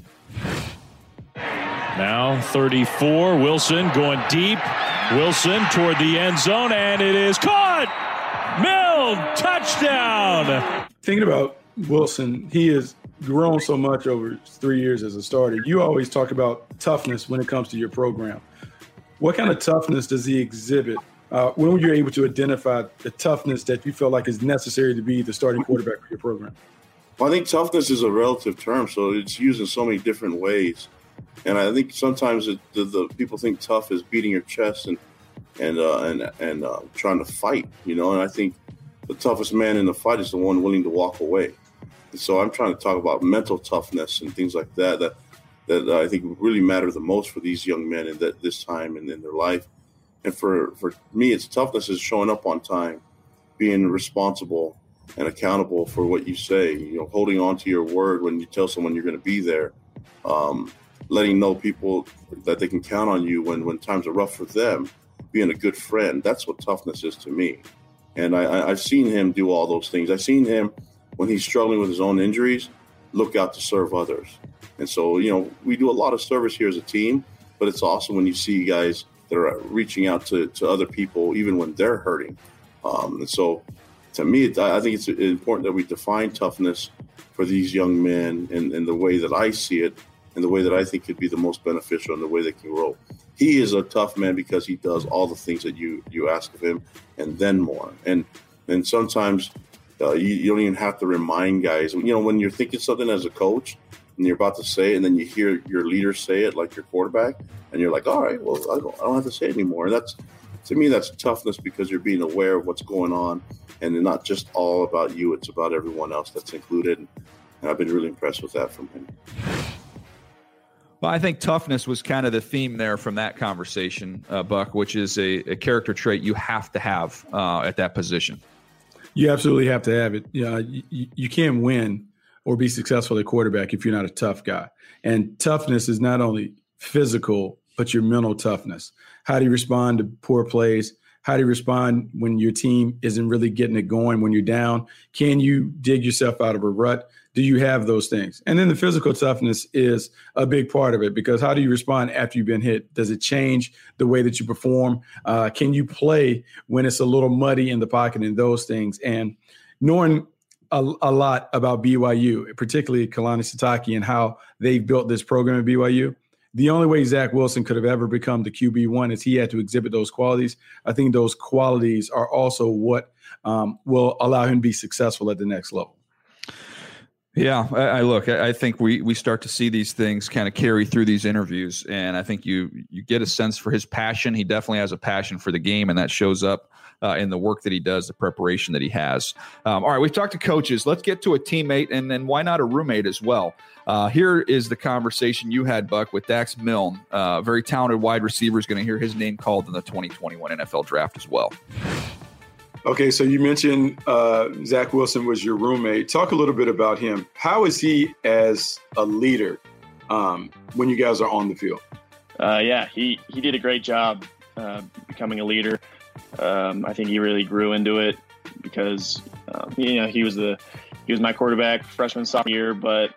Now 34, Wilson going deep. Wilson toward the end zone, and it is caught! Milne, touchdown! Thinking about Wilson, he has grown so much over 3 years as a starter. You always talk about toughness when it comes to your program. What kind of toughness does he exhibit? When were you able to identify the toughness that you feel like is necessary to be the starting quarterback for your program? Well, I think toughness is a relative term, so it's used in so many different ways. And I think sometimes the people think tough is beating your chest and trying to fight, you know. And I think the toughest man in the fight is the one willing to walk away. And so I'm trying to talk about mental toughness and things like that I think really matter the most for these young men in this time and in their life. And for me, it's toughness is showing up on time, being responsible and accountable for what you say, you know, holding on to your word when you tell someone you're going to be there, letting know people that they can count on you when times are rough for them, being a good friend. That's what toughness is to me. And I've seen him do all those things. I've seen him, when he's struggling with his own injuries, look out to serve others. And so, you know, we do a lot of service here as a team, but it's awesome when you see guys that are reaching out to other people, even when they're hurting. And so to me, I think it's important that we define toughness for these young men in the way that I see it. in the way that I think could be the most beneficial and the way they can grow. He is a tough man because he does all the things that you ask of him and then more. And sometimes you don't even have to remind guys. You know, when you're thinking something as a coach and you're about to say it, and then you hear your leader say it, like your quarterback, and you're like, all right, well, I don't have to say it anymore. And to me, that's toughness, because you're being aware of what's going on, and it's not just all about you. It's about everyone else that's included. And I've been really impressed with that from him. Well, I think toughness was kind of the theme there from that conversation, Buck, which is a character trait you have to have at that position. You absolutely have to have it. You can't win or be successful at quarterback if you're not a tough guy. And toughness is not only physical, but your mental toughness. How do you respond to poor plays? How do you respond when your team isn't really getting it going, when you're down? Can you dig yourself out of a rut? Do you have those things? And then the physical toughness is a big part of it, because how do you respond after you've been hit? Does it change the way that you perform? Can you play when it's a little muddy in the pocket, and those things? And knowing a lot about BYU, particularly Kalani Sitake and how they've built this program at BYU, the only way Zach Wilson could have ever become the QB1 is he had to exhibit those qualities. I think those qualities are also what will allow him to be successful at the next level. Yeah, I think we start to see these things kind of carry through these interviews, and I think you get a sense for his passion. He definitely has a passion for the game, and that shows up in the work that he does, the preparation that he has. All right, we've talked to coaches. Let's get to a teammate, and then why not a roommate as well? Here is the conversation you had, Buck, with Dax Milne. Very talented wide receiver, is going to hear his name called in the 2021 NFL Draft as well. Okay, so you mentioned Zach Wilson was your roommate. Talk a little bit about him. How is he as a leader when you guys are on the field? Yeah, he did a great job becoming a leader. I think he really grew into it because he was my quarterback freshman, sophomore year, but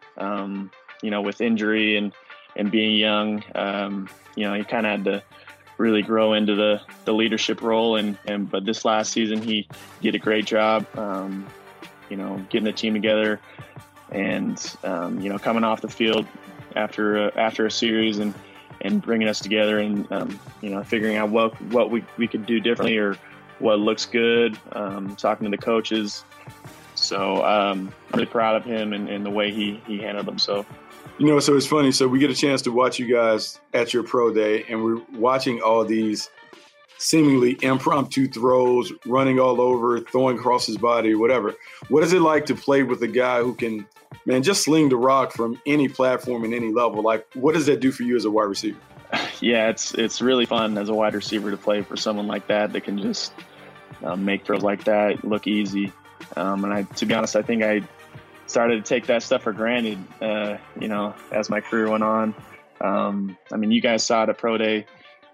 with injury and being young, he kind of had to really grow into the leadership role, but this last season he did a great job, getting the team together and coming off the field after a series and bringing us together and figuring out what we could do differently or what looks good, talking to the coaches. So I'm really proud of him and the way he handled himself. So it's funny. So we get a chance to watch you guys at your pro day, and we're watching all these seemingly impromptu throws, running all over, throwing across his body, whatever. What is it like to play with a guy who can, just sling the rock from any platform and any level? Like, what does that do for you as a wide receiver? Yeah, it's really fun as a wide receiver to play for someone like that can just make throws like that look easy. To be honest, I think I started to take that stuff for granted, as my career went on. You guys saw it at Pro Day,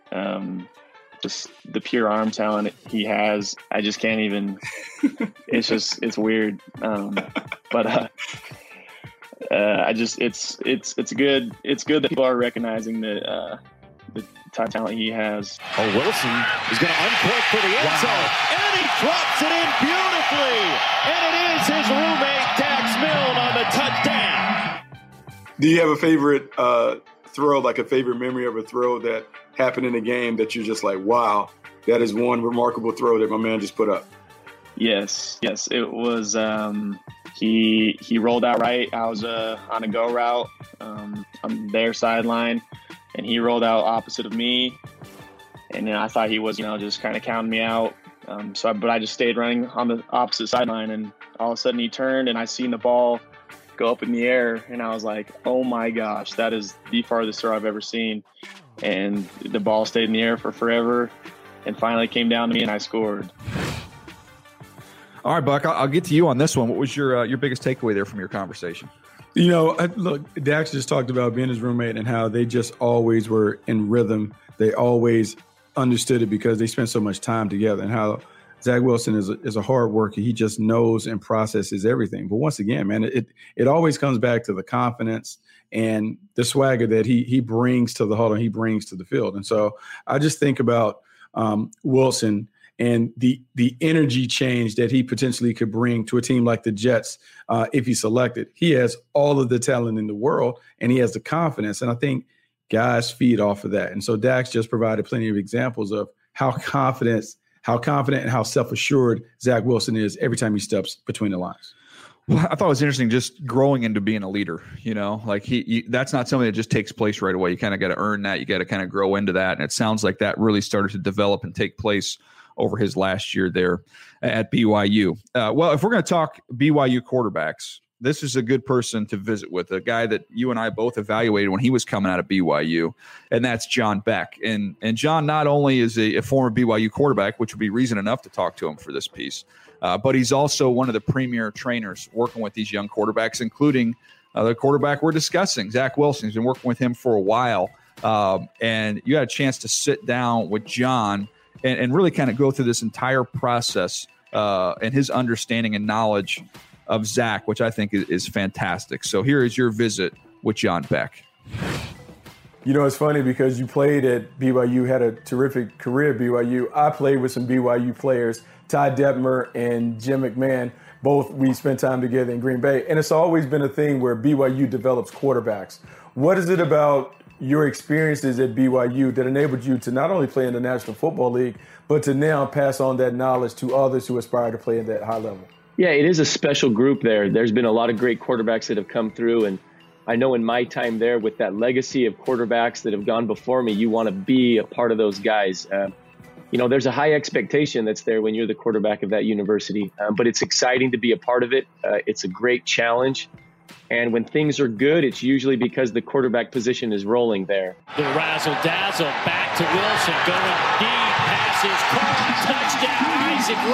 just the pure arm talent he has. I just can't even, it's weird. It's good that people are recognizing the type of talent he has. Oh, Wilson is going to uncork for the end zone, and he drops it in beautifully, and it is his roommate Dax Milne on the touchdown. Do you have a favorite throw, like a favorite memory of a throw that happened in a game that you're just like, wow, that is one remarkable throw that my man just put up? Yes, it was. He rolled out right. I was on a go route on their sideline, and he rolled out opposite of me. And I thought he was, just kind of counting me out. But I just stayed running on the opposite sideline, and all of a sudden he turned, and I seen the ball go up in the air, and I was like, oh my gosh, that is the farthest throw I've ever seen. And the ball stayed in the air for forever, and finally came down to me, and I scored. All right, Buck, I'll get to you on this one. What was your biggest takeaway there from your conversation? Look, Dax just talked about being his roommate and how they just always were in rhythm. They always understood it because they spent so much time together, and how Zach Wilson is a hard worker. He just knows and processes everything. But once again, man, it always comes back to the confidence and the swagger that he brings to the huddle, he brings to the field. And so I just think about Wilson and the energy change that he potentially could bring to a team like the Jets if he's selected. He has all of the talent in the world, and he has the confidence. And I think guys feed off of that. And so Dak's just provided plenty of examples of how confident and how self-assured Zach Wilson is every time he steps between the lines. Well, I thought it was interesting just growing into being a leader, like that's not something that just takes place right away. You kind of got to earn that. You got to kind of grow into that. And it sounds like that really started to develop and take place over his last year there at BYU. Well, if we're going to talk BYU quarterbacks, this is a good person to visit with, a guy that you and I both evaluated when he was coming out of BYU, and that's John Beck. And John not only is a former BYU quarterback, which would be reason enough to talk to him for this piece, but he's also one of the premier trainers working with these young quarterbacks, including the quarterback we're discussing, Zach Wilson. He's been working with him for a while, and you had a chance to sit down with John and really kind of go through this entire process and his understanding and knowledge of Zach, which I think is fantastic. So here is your visit with John Beck. It's funny because you played at BYU, had a terrific career at BYU. I played with some BYU players, Ty Detmer and Jim McMahon. Both we spent time together in Green Bay. And it's always been a thing where BYU develops quarterbacks. What is it about your experiences at BYU that enabled you to not only play in the National Football League, but to now pass on that knowledge to others who aspire to play at that high level? Yeah, it is a special group there. There's been a lot of great quarterbacks that have come through. And I know in my time there with that legacy of quarterbacks that have gone before me, you want to be a part of those guys. There's a high expectation that's there when you're the quarterback of that university. But it's exciting to be a part of it. It's a great challenge. And when things are good, it's usually because the quarterback position is rolling there. The razzle-dazzle back to Wilson, going deep, passes, caught, touchdown,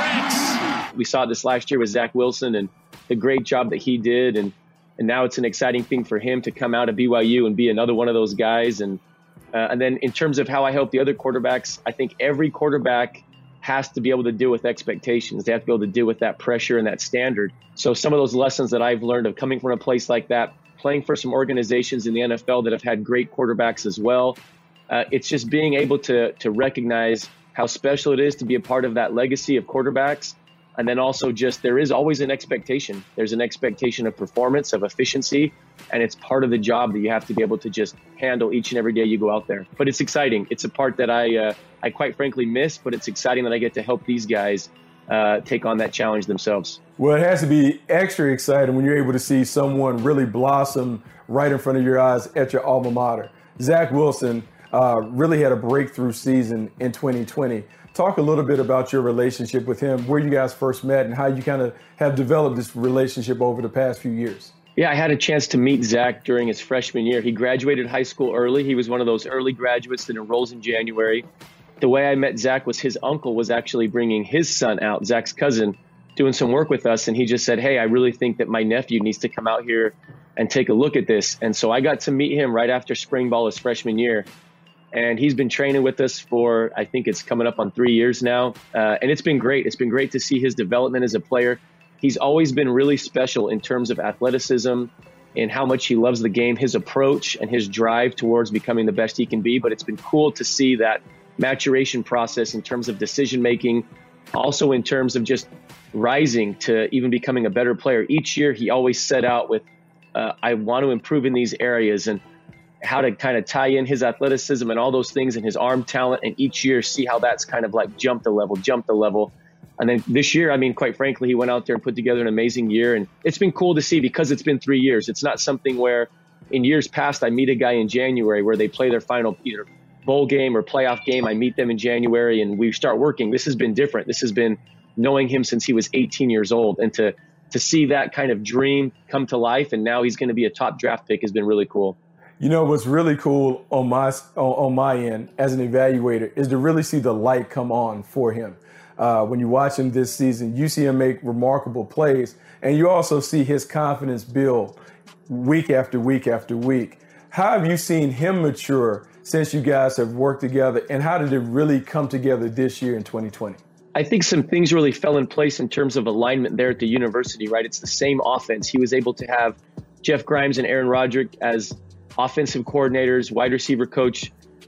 Isaac Rex. We saw it this last year with Zach Wilson and the great job that he did. And now it's an exciting thing for him to come out of BYU and be another one of those guys. And then in terms of how I help the other quarterbacks, I think every quarterback has to be able to deal with expectations. They have to be able to deal with that pressure and that standard. So some of those lessons that I've learned of coming from a place like that, playing for some organizations in the NFL that have had great quarterbacks as well, it's just being able to recognize how special it is to be a part of that legacy of quarterbacks. And then also just there is always an expectation. There's an expectation of performance, of efficiency, and it's part of the job that you have to be able to just handle each and every day you go out there. But it's exciting. It's a part that I quite frankly miss, but it's exciting that I get to help these guys take on that challenge themselves. Well, it has to be extra exciting when you're able to see someone really blossom right in front of your eyes at your alma mater. Zach Wilson really had a breakthrough season in 2020. Talk a little bit about your relationship with him, where you guys first met, and how you kind of have developed this relationship over the past few years. Yeah, I had a chance to meet Zach during his freshman year. He graduated high school early. He was one of those early graduates that enrolls in January. The way I met Zach was his uncle was actually bringing his son out, Zach's cousin, doing some work with us. And he just said, hey, I really think that my nephew needs to come out here and take a look at this. And so I got to meet him right after spring ball his freshman year. And he's been training with us for, I think it's coming up on 3 years now. And it's been great. It's been great to see his development as a player. He's always been really special in terms of athleticism and how much he loves the game, his approach and his drive towards becoming the best he can be. But it's been cool to see that maturation process in terms of decision making, also in terms of just rising to even becoming a better player. Each year he always set out with, I want to improve in these areas, and how to kind of tie in his athleticism and all those things and his arm talent, and each year see how that's kind of like jumped a level. And then this year, I mean, quite frankly, he went out there and put together an amazing year. And it's been cool to see because it's been 3 years. It's not something where in years past, I meet a guy in January where they play their final either bowl game or playoff game. I meet them in January and we start working. This has been different. This has been knowing him since he was 18 years old. And to see that kind of dream come to life, and now he's going to be a top draft pick, has been really cool. You know, what's really cool on my end as an evaluator is to really see the light come on for him. When you watch him this season, you see him make remarkable plays, and you also see his confidence build week after week after week. How have you seen him mature since you guys have worked together, and how did it really come together this year in 2020? I think some things really fell in place in terms of alignment there at the university, right? It's the same offense. He was able to have Jeff Grimes and Aaron Roderick as offensive coordinators, wide receiver coach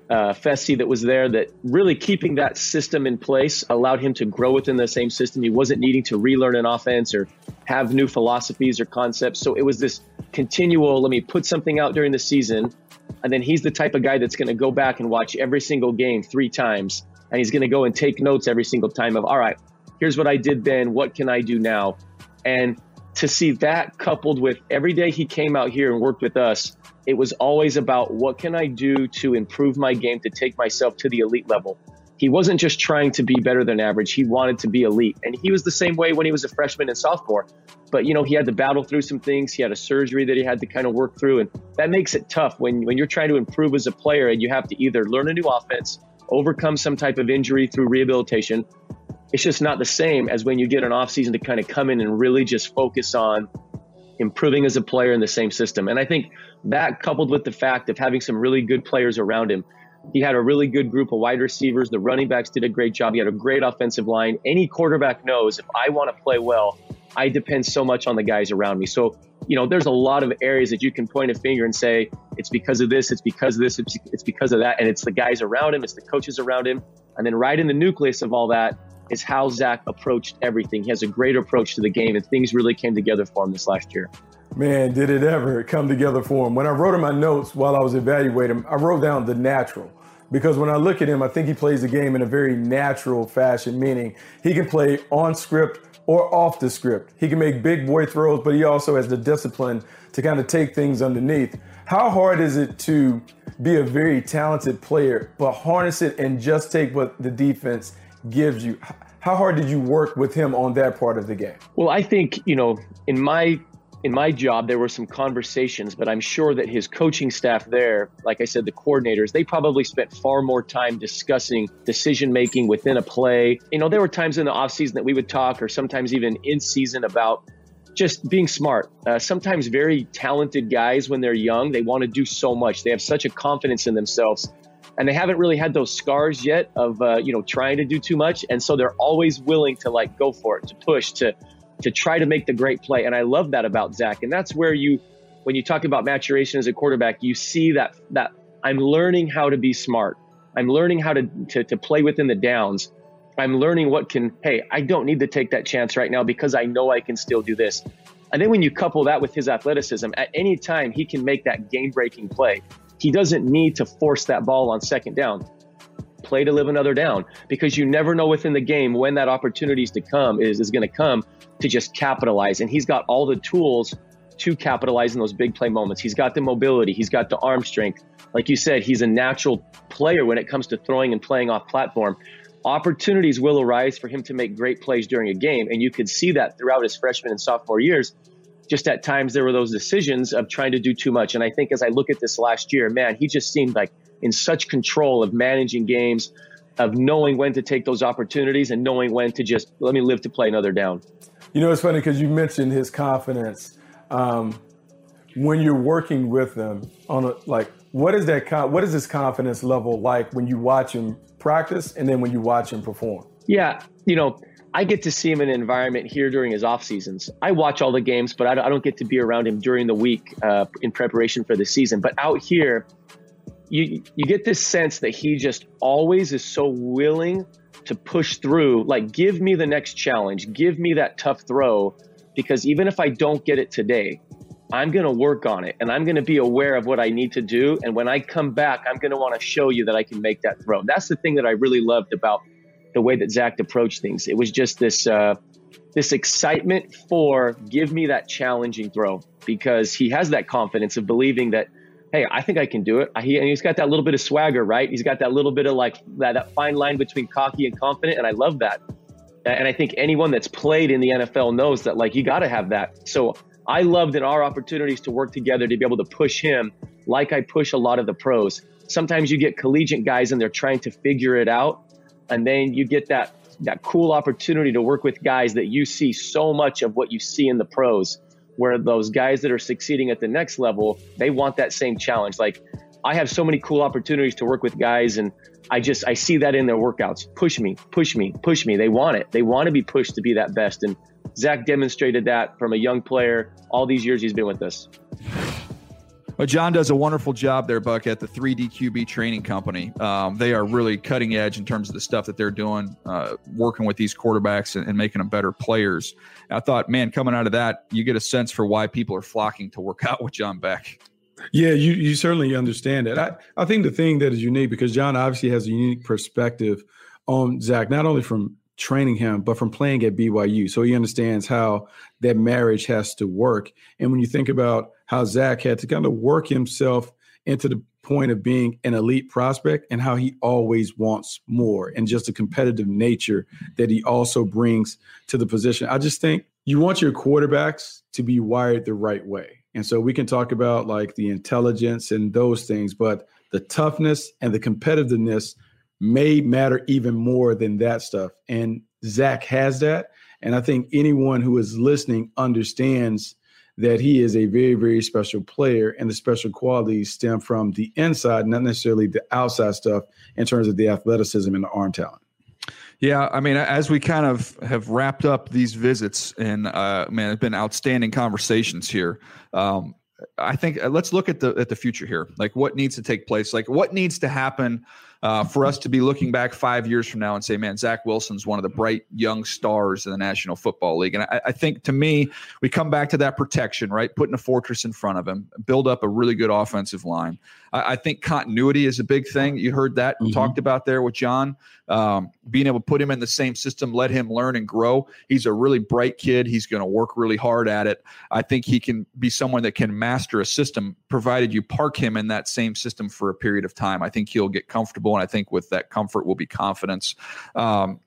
Fessy that was there, that really keeping that system in place allowed him to grow within the same system. He wasn't needing to relearn an offense or have new philosophies or concepts. So it was this continual, let me put something out during the season. And then he's the type of guy that's going to go back and watch every single game 3 times. And he's going to go and take notes every single time of, all right, here's what I did then. What can I do now? And to see that coupled with every day he came out here and worked with us, it was always about what can I do to improve my game, to take myself to the elite level. He wasn't just trying to be better than average. He wanted to be elite. And he was the same way when he was a freshman and sophomore. But, you know, he had to battle through some things. He had a surgery that he had to kind of work through. And that makes it tough when you're trying to improve as a player and you have to either learn a new offense, overcome some type of injury through rehabilitation. It's just not the same as when you get an offseason to kind of come in and really just focus on improving as a player in the same system. And I think that, coupled with the fact of having some really good players around him, he had a really good group of wide receivers. The running backs did a great job. He had a great offensive line. Any quarterback knows if I want to play well, I depend so much on the guys around me. So, you know, there's a lot of areas that you can point a finger and say, it's because of this, it's because of this, it's because of that. And it's the guys around him, it's the coaches around him. And then right in the nucleus of all that is how Zach approached everything. He has a great approach to the game, and things really came together for him this last year. Man, did it ever come together for him. When I wrote in my notes while I was evaluating him, I wrote down the natural. Because when I look at him, I think he plays the game in a very natural fashion, meaning he can play on script or off the script. He can make big boy throws, but he also has the discipline to kind of take things underneath. How hard is it to be a very talented player, but harness it and just take what the defense gives you? How hard did you work with him on that part of the game? Well, I think, you know, in my job, there were some conversations, but I'm sure that his coaching staff there, like I said, the coordinators, they probably spent far more time discussing decision-making within a play. You know, there were times in the offseason that we would talk, or sometimes even in season, about just being smart. Sometimes very talented guys, when they're young, they want to do so much. They have such a confidence in themselves, and they haven't really had those scars yet of, trying to do too much. And so they're always willing to go for it, to push, to try to make the great play. And I love that about Zach. And that's where when you talk about maturation as a quarterback, you see that I'm learning how to be smart. I'm learning how to play within the downs. I'm learning I don't need to take that chance right now because I know I can still do this. And then when you couple that with his athleticism, at any time he can make that game-breaking play. He doesn't need to force that ball on second down. Play to live another down, because you never know within the game when that opportunity is going to come to just capitalize. And he's got all the tools to capitalize in those big play moments. He's got the mobility. He's got the arm strength. Like you said, he's a natural player when it comes to throwing and playing off platform. Opportunities will arise for him to make great plays during a game. And you could see that throughout his freshman and sophomore years. Just at times there were those decisions of trying to do too much. And I think as I look at this last year, man, he just seemed like in such control of managing games, of knowing when to take those opportunities and knowing when to just let me live to play another down. You know, it's funny because you mentioned his confidence. When you're working with him what is his confidence level like when you watch him practice and then when you watch him perform? Yeah, you know, I get to see him in an environment here during his off seasons. I watch all the games, but I don't get to be around him during the week in preparation for the season. But out here, you get this sense that he just always is so willing to push through, give me the next challenge, give me that tough throw, because even if I don't get it today, I'm going to work on it and I'm going to be aware of what I need to do. And when I come back, I'm going to want to show you that I can make that throw. That's the thing that I really loved about the way that Zach approached things. It was just this excitement for give me that challenging throw, because he has that confidence of believing that, hey, I think I can do it. And he's got that little bit of swagger, right? He's got that little bit of that fine line between cocky and confident. And I love that. And I think anyone that's played in the NFL knows that you got to have that. So I loved in our opportunities to work together to be able to push him like I push a lot of the pros. Sometimes you get collegiate guys and they're trying to figure it out. And then you get that cool opportunity to work with guys that you see so much of what you see in the pros, where those guys that are succeeding at the next level, they want that same challenge. I have so many cool opportunities to work with guys, and I see that in their workouts. Push me, push me, push me. They want it. They want to be pushed to be that best. And Zach demonstrated that from a young player all these years he's been with us. Well, John does a wonderful job there, Buck, at the 3D QB training company. They are really cutting edge in terms of the stuff that they're doing, working with these quarterbacks and making them better players. I thought, man, coming out of that, you get a sense for why people are flocking to work out with John Beck. Yeah, you certainly understand it. I think the thing that is unique, because John obviously has a unique perspective on Zach, not only from training him, but from playing at BYU. So he understands how that marriage has to work. And when you think about how Zach had to kind of work himself into the point of being an elite prospect and how he always wants more and just the competitive nature that he also brings to the position. I just think you want your quarterbacks to be wired the right way. And so we can talk about like the intelligence and those things, but the toughness and the competitiveness may matter even more than that stuff. And Zach has that. And I think anyone who is listening understands that he is a very, very special player, and the special qualities stem from the inside, not necessarily the outside stuff in terms of the athleticism and the arm talent. Yeah, I mean, as we kind of have wrapped up these visits, and man, it's been outstanding conversations here. I think let's look at the future here. Like, what needs to take place? Like, what needs to happen for us to be looking back 5 years from now and say, man, Zach Wilson's one of the bright young stars in the National Football League. And I think, to me, we come back to that protection, right? Putting a fortress in front of him, build up a really good offensive line. I think continuity is a big thing. You heard that talked about there with John. Being able to put him in the same system, let him learn and grow. He's a really bright kid. He's going to work really hard at it. I think he can be someone that can master a system, provided you park him in that same system for a period of time. I think he'll get comfortable, and I think with that comfort will be confidence. To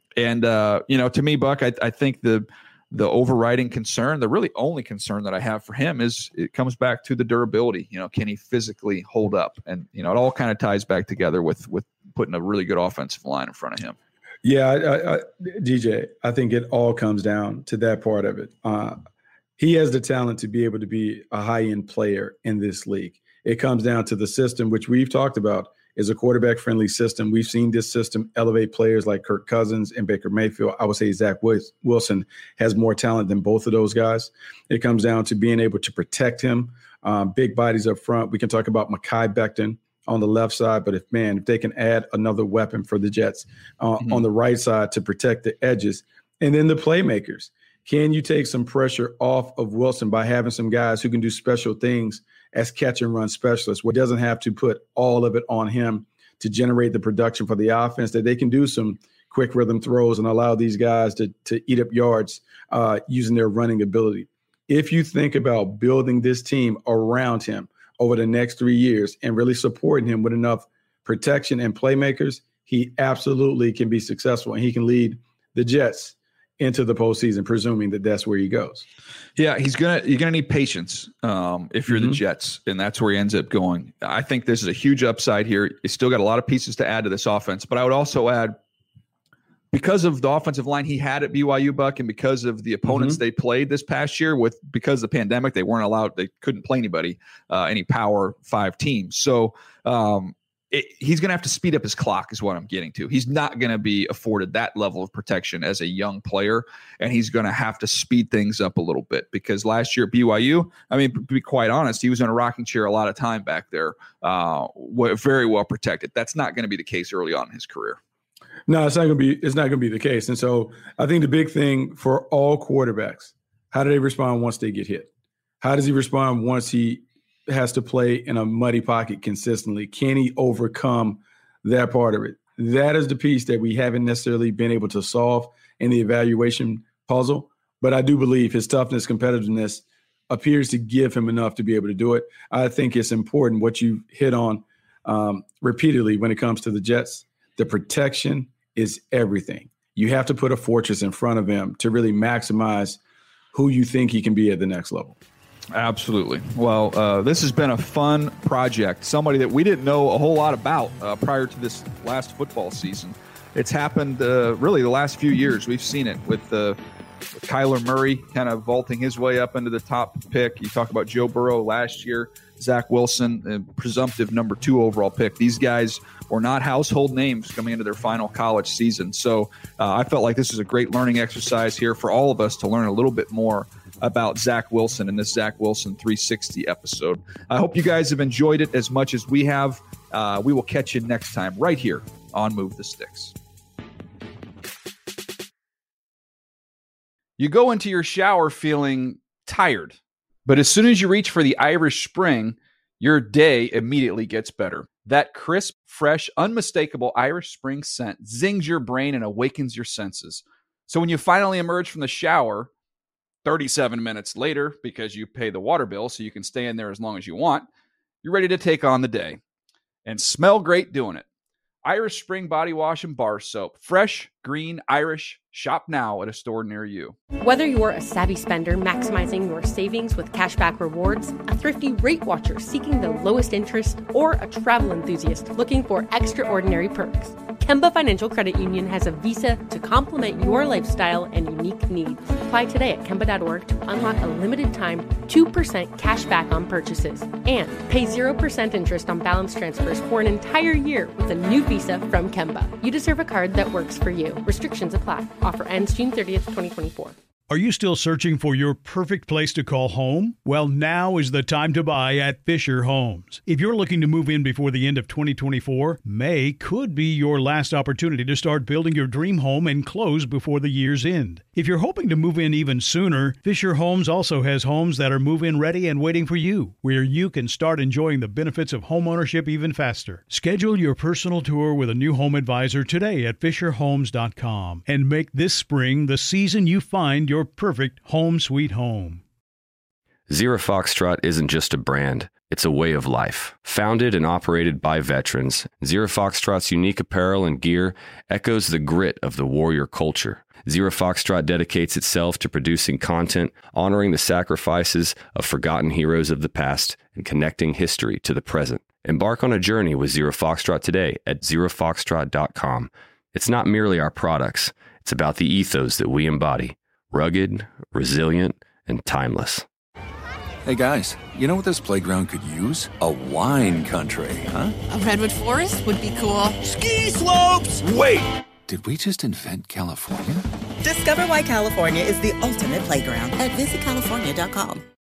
me, Buck, I think the overriding concern, the really only concern that I have for him is it comes back to the durability. Can he physically hold up? And, it all kind of ties back together with putting a really good offensive line in front of him. Yeah, DJ, I think it all comes down to that part of it. He has the talent to be able to be a high-end player in this league. It comes down to the system, which we've talked about, is a quarterback-friendly system. We've seen this system elevate players like Kirk Cousins and Baker Mayfield. I would say Zach Wilson has more talent than both of those guys. It comes down to being able to protect him, big bodies up front. We can talk about Mekhi Becton on the left side, but if they can add another weapon for the Jets on the right side to protect the edges, and then the playmakers. Can you take some pressure off of Wilson by having some guys who can do special things as catch and run specialists, where it doesn't have to put all of it on him to generate the production for the offense, that they can do some quick rhythm throws and allow these guys to eat up yards using their running ability. If you think about building this team around him over the next 3 years and really supporting him with enough protection and playmakers, he absolutely can be successful, and he can lead the Jets into the postseason, presuming that that's where he goes. Yeah, you're gonna need patience if you're the Jets, and that's where he ends up going. I think this is a huge upside here. You still got a lot of pieces to add to this offense, but I would also add, because of the offensive line he had at BYU, Buck, and because of the opponents they played this past year, because of the pandemic, they couldn't play anybody, any Power 5 teams. So he's going to have to speed up his clock is what I'm getting to. He's not going to be afforded that level of protection as a young player, and he's going to have to speed things up a little bit, because last year at BYU, I mean, to be quite honest, he was in a rocking chair a lot of time back there, very well protected. That's not going to be the case early on in his career. No, it's not going to be the case. And so I think the big thing for all quarterbacks, how do they respond once they get hit? How does he respond once he has to play in a muddy pocket consistently? Can he overcome that part of it? That is the piece that we haven't necessarily been able to solve in the evaluation puzzle. But I do believe his toughness, competitiveness appears to give him enough to be able to do it. I think it's important what you hit on repeatedly when it comes to the Jets. The protection is everything. You have to put a fortress in front of him to really maximize who you think he can be at the next level. Absolutely. Well, this has been a fun project, somebody that we didn't know a whole lot about prior to this last football season. It's happened really the last few years. We've seen it with Kyler Murray kind of vaulting his way up into the top pick. You talk about Joe Burrow last year, Zach Wilson, presumptive number 2 overall pick. These guys were not household names coming into their final college season. So I felt like this was a great learning exercise here for all of us to learn a little bit more about Zach Wilson in this Zach Wilson 360 episode. I hope you guys have enjoyed it as much as we have. We will catch you next time right here on Move the Sticks. You go into your shower feeling tired, but as soon as you reach for the Irish Spring, your day immediately gets better. That crisp, fresh, unmistakable Irish Spring scent zings your brain and awakens your senses. So when you finally emerge from the shower 37 minutes later, because you pay the water bill so you can stay in there as long as you want, you're ready to take on the day and smell great doing it. Irish Spring Body Wash and Bar Soap. Fresh, green, Irish. Shop now at a store near you. Whether you're a savvy spender maximizing your savings with cashback rewards, a thrifty rate watcher seeking the lowest interest, or a travel enthusiast looking for extraordinary perks, Kemba Financial Credit Union has a visa to complement your lifestyle and unique needs. Apply today at Kemba.org to unlock a limited time 2% cash back on purchases and pay 0% interest on balance transfers for an entire year with a new visa from Kemba. You deserve a card that works for you. Restrictions apply. Offer ends June 30th, 2024. Are you still searching for your perfect place to call home? Well, now is the time to buy at Fisher Homes. If you're looking to move in before the end of 2024, May could be your last opportunity to start building your dream home and close before the year's end. If you're hoping to move in even sooner, Fisher Homes also has homes that are move-in ready and waiting for you, where you can start enjoying the benefits of homeownership even faster. Schedule your personal tour with a new home advisor today at FisherHomes.com and make this spring the season you find your perfect home sweet home. Zero Foxtrot isn't just a brand, it's a way of life. Founded and operated by veterans, Zero Foxtrot's unique apparel and gear echoes the grit of the warrior culture. Zero Foxtrot dedicates itself to producing content, honoring the sacrifices of forgotten heroes of the past, and connecting history to the present. Embark on a journey with Zero Foxtrot today at ZeroFoxtrot.com. It's not merely our products, it's about the ethos that we embody. Rugged, resilient, and timeless. Hey guys, you know what this playground could use? A wine country, huh? A redwood forest would be cool. Ski slopes! Wait! Did we just invent California? Discover why California is the ultimate playground at visitcalifornia.com.